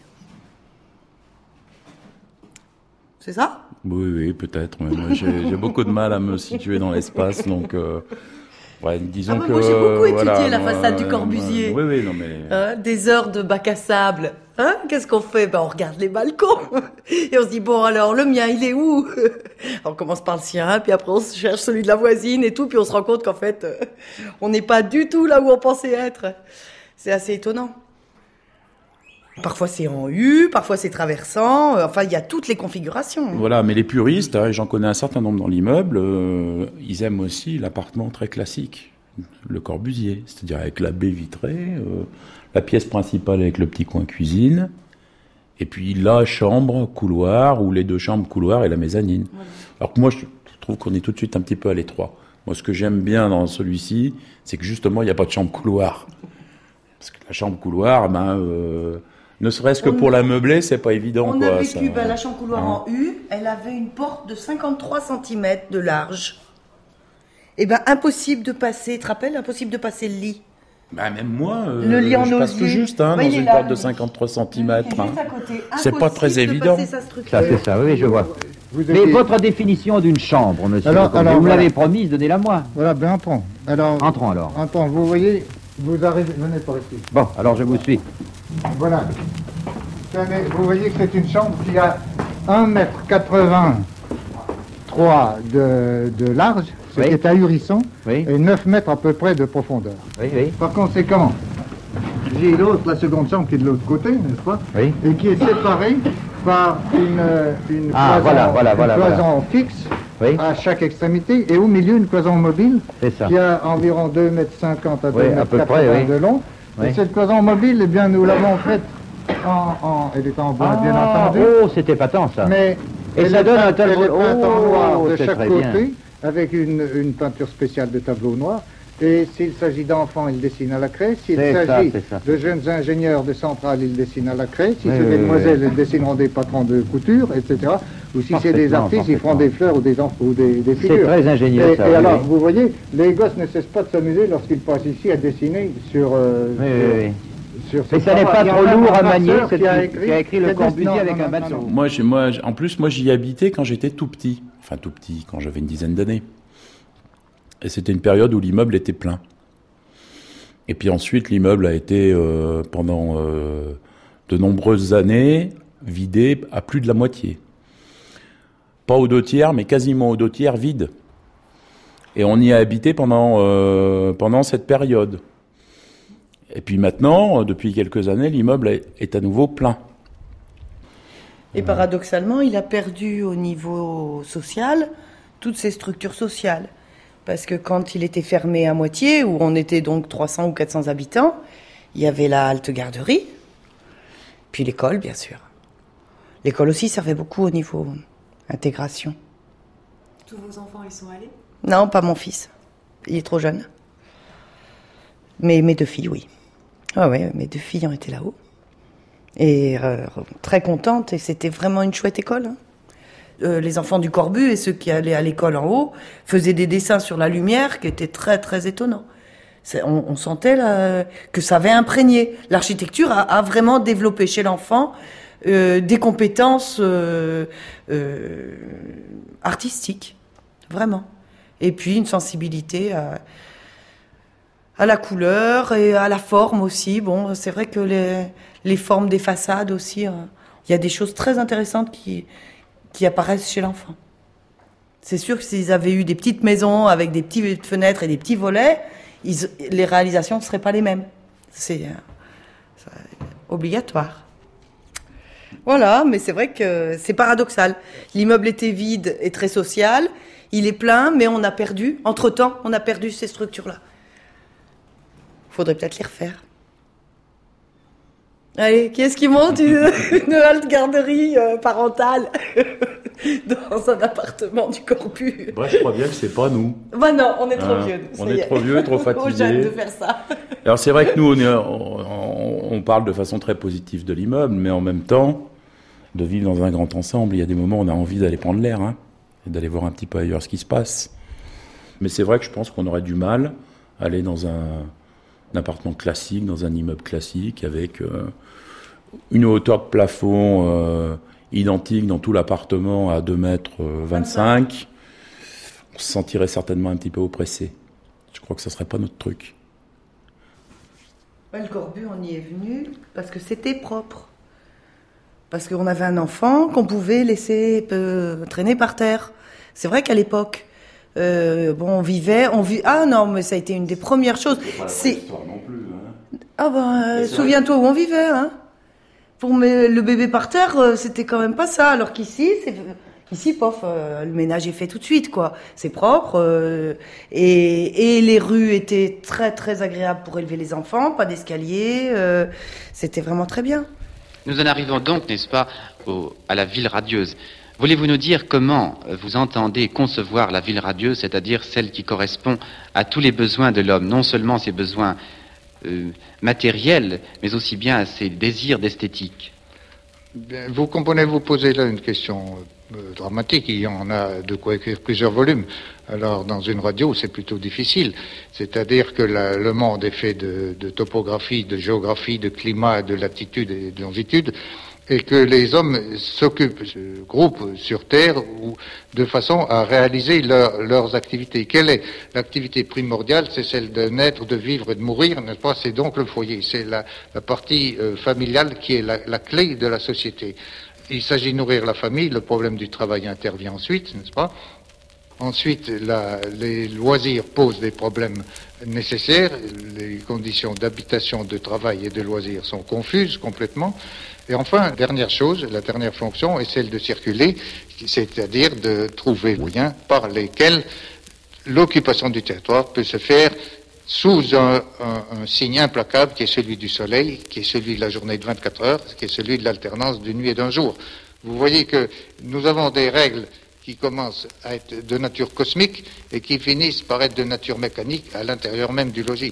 C'est ça ? Oui, oui, peut-être. Mais moi, j'ai, j'ai beaucoup de mal à me situer dans l'espace, donc... Euh... Ouais, disons ah bah que, moi j'ai beaucoup étudié voilà, la moi, façade euh, du Corbusier. Moi, oui, oui, non mais... Hein, des heures de bac à sable. Hein, qu'est-ce qu'on fait ? Ben, on regarde les balcons. Et on se dit, bon alors, le mien, il est où ? On commence par le sien, puis après on se cherche celui de la voisine et tout, puis on se rend compte qu'en fait, euh, on n'est pas du tout là où on pensait être. C'est assez étonnant. Parfois c'est en U, parfois c'est traversant, euh, enfin il y a toutes les configurations. Voilà, mais les puristes, hein, j'en connais un certain nombre dans l'immeuble, euh, ils aiment aussi l'appartement très classique, le Corbusier, c'est-à-dire avec la baie vitrée, euh, la pièce principale avec le petit coin cuisine, et puis la chambre couloir, ou les deux chambres couloir et la mezzanine. Ouais. Alors que moi je trouve qu'on est tout de suite un petit peu à l'étroit. Moi ce que j'aime bien dans celui-ci, c'est que justement il n'y a pas de chambre couloir. Parce que la chambre couloir, ben... Euh, ne serait-ce que on pour a... la meubler, c'est pas évident. On quoi, a vécu, ça... ben, la chambre couloir hein. en U, elle avait une porte de cinquante-trois centimètres de large. Et ben impossible de passer, tu te rappelles, impossible de passer le lit. Ben, même moi, euh, le lit en je passe osier. tout juste hein, ben, dans une là, porte de cinquante-trois centimètres. Hein. C'est pas très évident. Ça, c'est ça, oui, je vois. Vous Mais avez... votre définition d'une chambre, monsieur, alors, alors, vous me voilà. l'avez promise, donnez-la moi. Voilà, ben entrons. Alors, entrons alors. Entrons, vous voyez, vous arrivez, venez par ici. Bon, alors je vous suis. Voilà. Vous voyez que c'est une chambre qui a un mètre quatre-vingts trois de, de large, ce Oui. qui est ahurissant, Oui. et neuf mètres à peu près de profondeur. Oui, oui. Par conséquent, j'ai l'autre, la seconde chambre qui est de l'autre côté, n'est-ce pas? Oui. Et qui est séparée par une, une Ah, cloison, voilà, voilà, une voilà, cloison fixe Oui. à chaque extrémité, et au milieu une cloison mobile C'est ça. qui a environ deux mètres cinquante à Oui, deux à mètres peu près, quatre-vingts oui. de long. Oui. Et cette cloison mobile, eh bien, nous l'avons faite en, en... Elle est en bois, bien Ah, entendu. oh, c'était patent, ça. Mais Et elle ça est donne un peinte- tableau- elle est peinte en Oh, noir de c'est chaque très côté, bien. avec une, une peinture spéciale de tableau noir. Et s'il s'agit d'enfants, il dessine à la craie. S'il C'est ça, s'agit c'est ça. de jeunes ingénieurs de centrale, il dessine à la craie. Si Oui, c'est oui, des oui, demoiselles, oui. ils dessineront des patrons de couture, et cetera. Ou si c'est des Parfaitement, artistes, ils feront parfaitement. des fleurs ou des, enf- ou des, des C'est figures. très ingénieux, Et, ça, et oui, alors, oui. vous voyez, les gosses ne cessent pas de s'amuser lorsqu'ils passent ici à dessiner sur... euh, Oui, sur- oui, oui. sur Mais ce ça n'est travail. pas Il y a trop même lourd un à manier, farceur c'est qui a qui écrit, a écrit le qui a dit- Corbusier non, avec non, un non, bâton. non, non. Moi, j'ai- moi, j'- en plus, moi, j'y habitais quand j'étais tout petit. Enfin, tout petit, quand j'avais une dizaine d'années. Et c'était une période où l'immeuble était plein. Et puis ensuite, l'immeuble a été, euh, pendant euh, de nombreuses années, vidé à plus de la moitié. Pas aux deux tiers, mais quasiment aux deux tiers vide. Et on y a habité pendant, euh, pendant cette période. Et puis maintenant, depuis quelques années, l'immeuble est, est à nouveau plein. Et paradoxalement, il a perdu au niveau social toutes ses structures sociales. Parce que quand il était fermé à moitié, où on était donc trois cents ou quatre cents habitants, il y avait la halte garderie, puis l'école, bien sûr. L'école aussi servait beaucoup au niveau intégration. Tous vos enfants, ils sont allés? Non, pas mon fils. Il est trop jeune. Mais mes deux filles, oui. Ah ouais, mes deux filles ont été là-haut. Et euh, très contentes, et c'était vraiment une chouette école. Hein. Euh, les enfants du Corbu et ceux qui allaient à l'école en haut faisaient des dessins sur la lumière qui étaient très très étonnants. C'est, on, on sentait là, que ça avait imprégné. L'architecture a, a vraiment développé chez l'enfant euh, des compétences euh, euh, artistiques, vraiment. Et puis une sensibilité à, à la couleur et à la forme aussi. Bon, c'est vrai que les, les formes des façades aussi, il euh, y a des choses très intéressantes qui qui apparaissent chez l'enfant. C'est sûr que s'ils avaient eu des petites maisons avec des petites fenêtres et des petits volets, ils, les réalisations ne seraient pas les mêmes. C'est, c'est obligatoire. Voilà, mais c'est vrai que c'est paradoxal. L'immeuble était vide et très social, il est plein, mais on a perdu, entre-temps, on a perdu ces structures-là. Il faudrait peut-être les refaire. Allez, qui est-ce qui monte une, une halte garderie euh, parentale dans un appartement du Corbu? Bah, je crois bien que c'est pas nous. Bah non, on est trop Hein, vieux. on est trop vieux, trop Aux jeunes fatigués. de faire ça. Alors c'est vrai que nous, on, est, on, on parle de façon très positive de l'immeuble, mais en même temps, de vivre dans un grand ensemble, il y a des moments où on a envie d'aller prendre l'air, hein, et d'aller voir un petit peu ailleurs ce qui se passe. Mais c'est vrai que je pense qu'on aurait du mal à aller dans un, un appartement classique, dans un immeuble classique, avec euh, une hauteur de plafond euh, identique dans tout l'appartement à deux mètres vingt-cinq. On se sentirait certainement un petit peu oppressé. Je crois que ce ne serait pas notre truc. Le Corbu, on y est venu parce que c'était propre. Parce qu'on avait un enfant qu'on pouvait laisser euh, traîner par terre. C'est vrai qu'à l'époque, euh, bon, on vivait, on vit. Ah non, mais ça a été une des premières choses. C'est. Non plus, hein. Ah ben, euh, souviens-toi où on vivait, hein. Pour me- le bébé par terre, euh, c'était quand même pas ça. Alors qu'ici, c'est ici, pof, euh, le ménage est fait tout de suite, quoi. C'est propre euh, et, et les rues étaient très très agréables pour élever les enfants, pas d'escalier. euh, c'était vraiment très bien. Nous en arrivons donc, n'est-ce pas, au- à la ville radieuse. Voulez-vous nous dire comment vous entendez concevoir la ville radieuse, c'est-à-dire celle qui correspond à tous les besoins de l'homme, non seulement ses besoins euh, matériels, mais aussi bien à ses désirs d'esthétique? Bien, vous comprenez, vous posez là une question euh, dramatique. Il y en a de quoi écrire plusieurs volumes. Alors, dans une radio, c'est plutôt difficile. C'est-à-dire que la- le monde est fait de, de topographie, de géographie, de climat, de latitude et de longitude, et que les hommes s'occupent, se groupent sur Terre ou de façon à réaliser leur- leurs activités. Quelle est l'activité primordiale? C'est celle de naître, de vivre et de mourir, n'est-ce pas? C'est donc le foyer. C'est la, la partie euh, familiale qui est la, la clé de la société. Il s'agit de nourrir la famille, le problème du travail intervient ensuite, n'est-ce pas? Ensuite, la, les loisirs posent des problèmes nécessaires. Les conditions d'habitation, de travail et de loisirs sont confuses complètement. Et enfin, dernière chose, la dernière fonction est celle de circuler, c'est-à-dire de trouver des moyens par lesquels l'occupation du territoire peut se faire sous un, un, un signe implacable qui est celui du soleil, qui est celui de la journée de vingt-quatre heures, qui est celui de l'alternance d'une nuit et d'un jour. Vous voyez que nous avons des règles qui commencent à être de nature cosmique et qui finissent par être de nature mécanique à l'intérieur même du logis.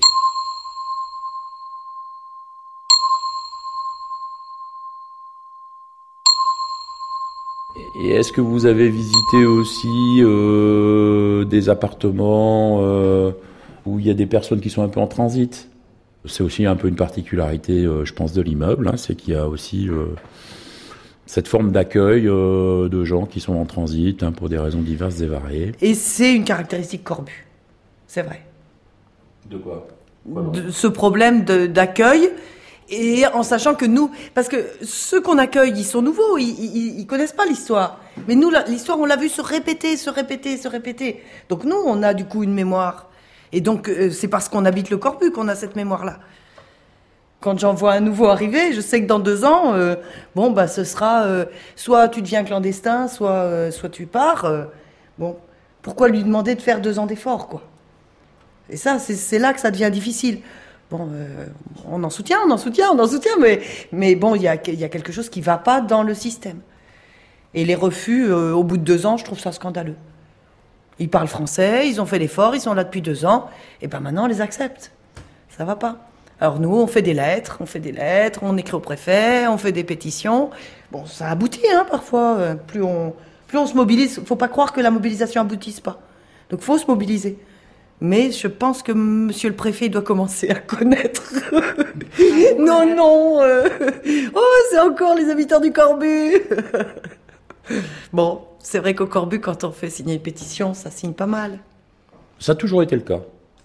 Et est-ce que vous avez visité aussi euh, des appartements euh, où il y a des personnes qui sont un peu en transit ? C'est aussi un peu une particularité, euh, je pense, de l'immeuble, hein, c'est qu'il y a aussi euh, cette forme d'accueil euh, de gens qui sont en transit hein, pour des raisons diverses et variées. Et c'est une caractéristique Corbu, c'est vrai. De quoi ? De ce problème de, d'accueil, et en sachant que nous, parce que ceux qu'on accueille, ils sont nouveaux, ils, ils, ils connaissent pas l'histoire. Mais nous, l'histoire, on l'a vu se répéter, se répéter, se répéter. Donc nous, on a du coup une mémoire. Et donc, euh, c'est parce qu'on habite le Corbu qu'on a cette mémoire-là. Quand j'en vois un nouveau arriver, je sais que dans deux ans, euh, bon, bah, ce sera euh, soit tu deviens clandestin, soit, euh, soit tu pars. Euh, bon, pourquoi lui demander de faire deux ans d'efforts, quoi ? Et ça, c'est, c'est là que ça devient difficile. Bon, euh, on en soutient, on en soutient, on en soutient, mais, mais bon, il y a, y a quelque chose qui ne va pas dans le système. Et les refus, euh, au bout de deux ans, je trouve ça scandaleux. Ils parlent français, ils ont fait l'effort, ils sont là depuis deux ans, et ben maintenant on les accepte. Ça va pas. Alors nous, on fait des lettres, on fait des lettres, on écrit au préfet, on fait des pétitions. Bon, ça aboutit, hein, parfois. Euh, plus on, plus on se mobilise, faut pas croire que la mobilisation aboutisse pas. Donc faut se mobiliser. Mais je pense que monsieur le préfet doit commencer à connaître. non, non. Euh... Oh, c'est encore les habitants du Corbu. Bon, c'est vrai qu'au Corbu, quand on fait signer une pétition, ça signe pas mal. Ça a toujours été le cas.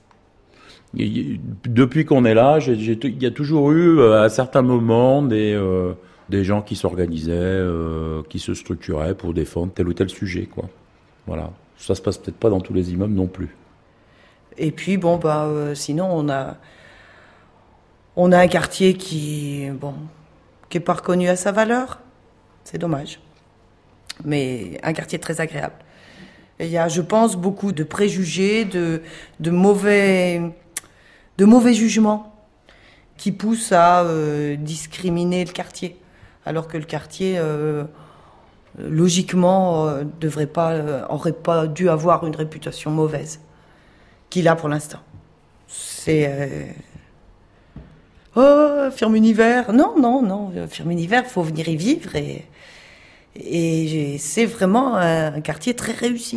Depuis qu'on est là, j'ai, j'ai, il y a toujours eu, à certains moments, des, euh, des gens qui s'organisaient, euh, qui se structuraient pour défendre tel ou tel sujet, quoi. Voilà. Ça se passe peut-être pas dans tous les immeubles non plus. Et puis, bon, bah, euh, sinon, on a, on a un quartier qui, bon, qui est pas reconnu à sa valeur. C'est dommage. Mais un quartier très agréable. Et il y a, je pense, beaucoup de préjugés, de, de mauvais, de mauvais jugements qui poussent à euh, discriminer le quartier. Alors que le quartier, euh, logiquement, euh, devrait pas, euh, aurait pas dû avoir une réputation mauvaise. Qu'il a pour l'instant. C'est... Euh... Oh, Firme-Univers. Non, non, non. Firme-Univers, il faut venir y vivre. Et, et c'est vraiment un quartier très réussi.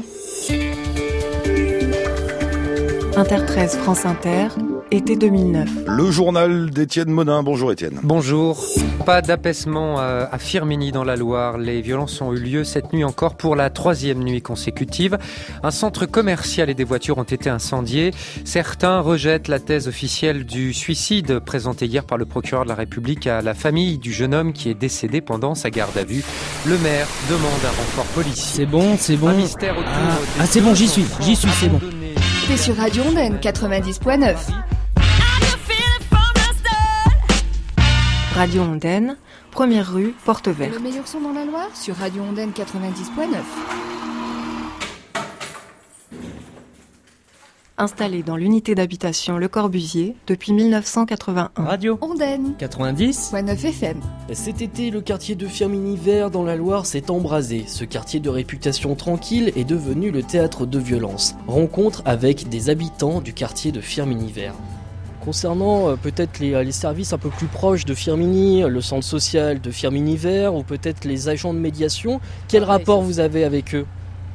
Inter treize, France Inter, été deux mille neuf. Le journal d'Étienne Monin. Bonjour Étienne. Bonjour. Pas d'apaisement à Firminy dans la Loire. Les violences ont eu lieu cette nuit encore pour la troisième nuit consécutive. Un centre commercial et des voitures ont été incendiés. Certains rejettent la thèse officielle du suicide présentée hier par le procureur de la République à la famille du jeune homme qui est décédé pendant sa garde à vue. Le maire demande un renfort policier. C'est bon, c'est bon. Un mystère autour ah, des ah c'est bon, j'y suis, j'y suis, c'est bon. T'es sur Radio Ondaine quatre-vingt-dix point neuf. Radio Ondaine, première rue, Porte Verte. Le meilleur son dans la Loire sur Radio Ondaine quatre-vingt-dix point neuf. Installé dans l'unité d'habitation Le Corbusier depuis mille neuf cent quatre-vingt-un. Radio Ondaine quatre-vingt-dix point neuf F M. Cet été, le quartier de Firminy-Vert dans la Loire s'est embrasé. Ce quartier de réputation tranquille est devenu le théâtre de violences. Rencontre avec des habitants du quartier de Firminy-Vert. Concernant euh, peut-être les, les services un peu plus proches de Firminy, le centre social de Firminy-Vert ou peut-être les agents de médiation, quel ah, rapport vous avez avec eux ?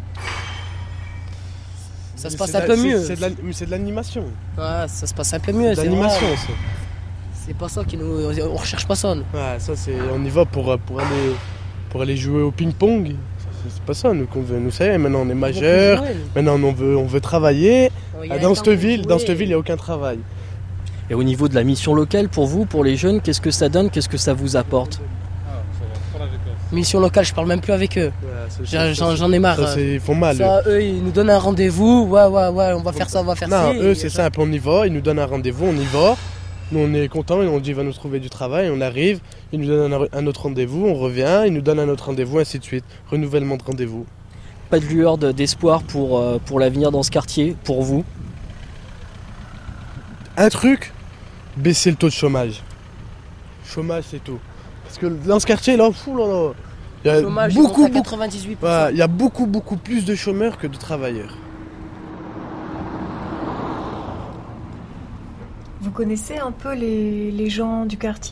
Ça se passe un peu mieux. C'est, c'est, de la, c'est de l'animation. Ouais, ça se passe un peu mieux. C'est de l'animation, ça. C'est pas ça qui nous... On recherche pas ça, nous. Ouais, ça, c'est... On y va pour, pour, aller, pour aller jouer au ping-pong. C'est, c'est pas ça, nous, qu'on veut. Nous, ça y est, maintenant, on est majeurs. Maintenant, on veut, on veut travailler. Oh, ah, dans, cette ville, dans cette ville, il n'y a aucun travail. Et au niveau de la mission locale, pour vous, pour les jeunes, qu'est-ce que ça donne ? Qu'est-ce que ça vous apporte ? mission locale, je parle même plus avec eux. Ouais, ça, J'en, ça, j'en ai marre. Ça, c'est, ils font mal. Ça, eux, ils nous donnent un rendez-vous. Ouais, ouais, ouais, on va faire ça, on va faire ça. Non, eux, c'est simple, on y va, ils nous donnent un rendez-vous, on y va. Nous, on est contents, on dit, il va nous trouver du travail, on arrive, ils nous donnent un, un autre rendez-vous, on revient, ils nous donnent un autre rendez-vous, ainsi de suite. Renouvellement de rendez-vous. Pas de lueur de, d'espoir pour, euh, pour l'avenir dans ce quartier, pour vous? Un truc, baisser le taux de chômage. Chômage, c'est tout. Parce que dans ce quartier, là, fou, là, là, il y a chômage, beaucoup, il quatre-vingt-dix-huit pour cent. Voilà, il y a beaucoup, beaucoup plus de chômeurs que de travailleurs. Vous connaissez un peu les, les gens du quartier ?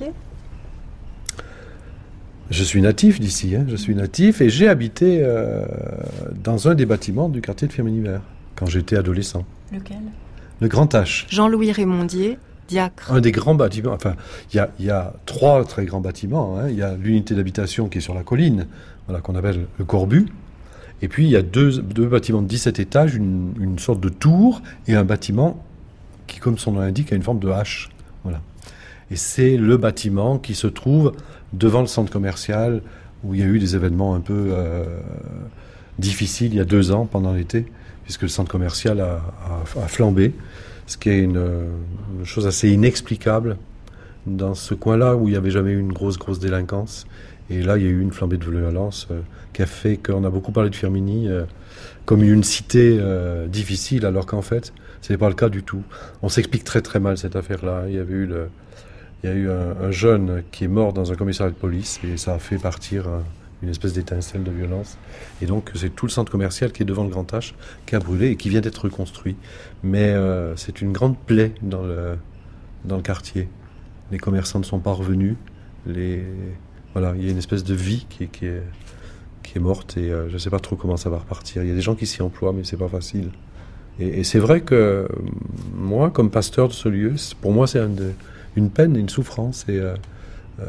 Je suis natif d'ici, hein. Je suis natif et j'ai habité euh, dans un des bâtiments du quartier de Firminy-Vert quand j'étais adolescent. Lequel ? Le Grand H. Jean-Louis Raymondier, diacre. Un des grands bâtiments, enfin, il y a, y a trois très grands bâtiments. Il hein. y a l'unité d'habitation qui est sur la colline, voilà, qu'on appelle le Corbu. Et puis il y a deux, deux bâtiments de dix-sept étages, une, une sorte de tour et un bâtiment qui, comme son nom l'indique, a une forme de H. Voilà. Et c'est le bâtiment qui se trouve devant le centre commercial où il y a eu des événements un peu euh, difficiles il y a deux ans pendant l'été, puisque le centre commercial a, a, a flambé, ce qui est une, une chose assez inexplicable dans ce coin-là où il n'y avait jamais eu une grosse, grosse délinquance. Et là, il y a eu une flambée de violence euh, qui a fait qu'on a beaucoup parlé de Firminy euh, comme une cité euh, difficile, alors qu'en fait, ce n'est pas le cas du tout. On s'explique très très mal cette affaire-là. Il y avait eu, le, il y a eu un, un jeune qui est mort dans un commissariat de police et ça a fait partir un, une espèce d'étincelle de violence. Et donc, c'est tout le centre commercial qui est devant le Grand H qui a brûlé et qui vient d'être reconstruit. Mais euh, c'est une grande plaie dans le, dans le quartier. Les commerçants ne sont pas revenus. Les... Voilà, il y a une espèce de vie qui est, qui est, qui est morte et euh, je ne sais pas trop comment ça va repartir. Il y a des gens qui s'y emploient, mais c'est pas facile. Et, et c'est vrai que moi, comme pasteur de ce lieu, pour moi, c'est un de, une peine, une souffrance. Et, euh, euh,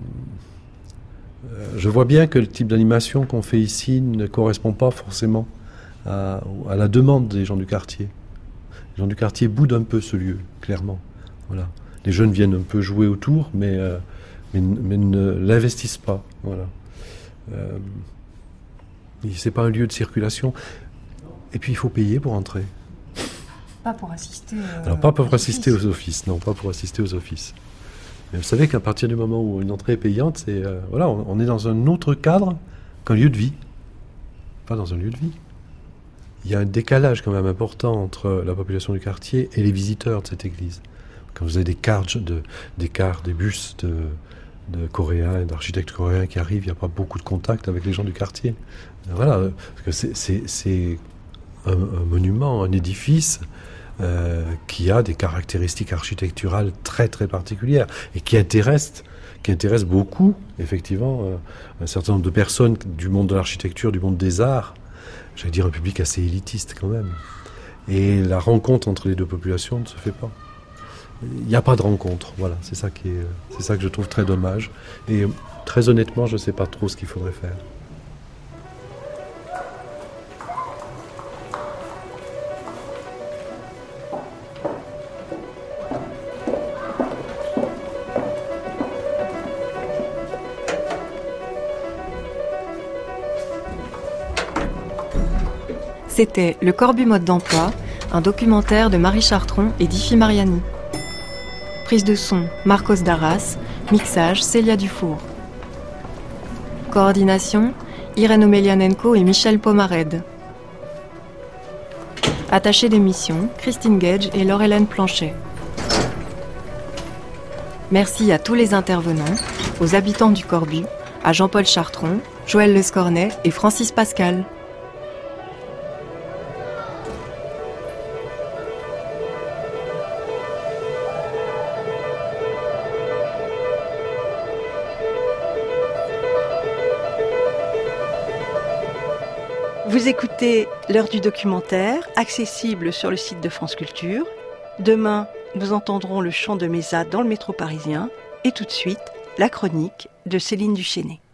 je vois bien que le type d'animation qu'on fait ici ne correspond pas forcément à, à la demande des gens du quartier. Les gens du quartier boudent un peu ce lieu, clairement. Voilà. Les jeunes viennent un peu jouer autour, mais... Euh, Mais, mais ne l'investissent pas. Voilà. Euh, c'est pas un lieu de circulation. Et puis il faut payer pour entrer. Pas pour assister. Euh, Alors pas pour aux assister offices. aux offices, non, pas pour assister aux offices. Mais vous savez qu'à partir du moment où une entrée est payante, c'est euh, voilà, on, on est dans un autre cadre qu'un lieu de vie. Pas dans un lieu de vie. Il y a un décalage quand même important entre la population du quartier et les visiteurs de cette église. Quand vous avez des cars, de, des, cars des bus de, de Coréens et d'architectes coréens qui arrivent, il n'y a pas beaucoup de contact avec les gens du quartier. Voilà, parce que c'est, c'est, c'est un, un monument, un édifice euh, qui a des caractéristiques architecturales très très particulières et qui intéresse, qui intéresse beaucoup, effectivement, euh, un certain nombre de personnes du monde de l'architecture, du monde des arts. J'allais dire un public assez élitiste quand même. Et la rencontre entre les deux populations ne se fait pas. Il n'y a pas de rencontre, voilà, c'est ça qui est, c'est ça que je trouve très dommage. Et très honnêtement, je ne sais pas trop ce qu'il faudrait faire. C'était Le Corbu mode d'emploi, un documentaire de Marie Chartron et Diffie Mariani. Prise de son, Marcos Darras. Mixage, Célia Dufour. Coordination, Irène Omelianenko et Michel Pomarède. Attachée d'émission, Christine Gage et Laure-Hélène Planchet. Merci à tous les intervenants, aux habitants du Corbu, à Jean-Paul Chartron, Joël Lescornet et Francis Pascal. Vous écoutez l'heure du documentaire, accessible sur le site de France Culture. Demain, nous entendrons le chant de Mesa dans le métro parisien. Et tout de suite, la chronique de Céline Duchesnay.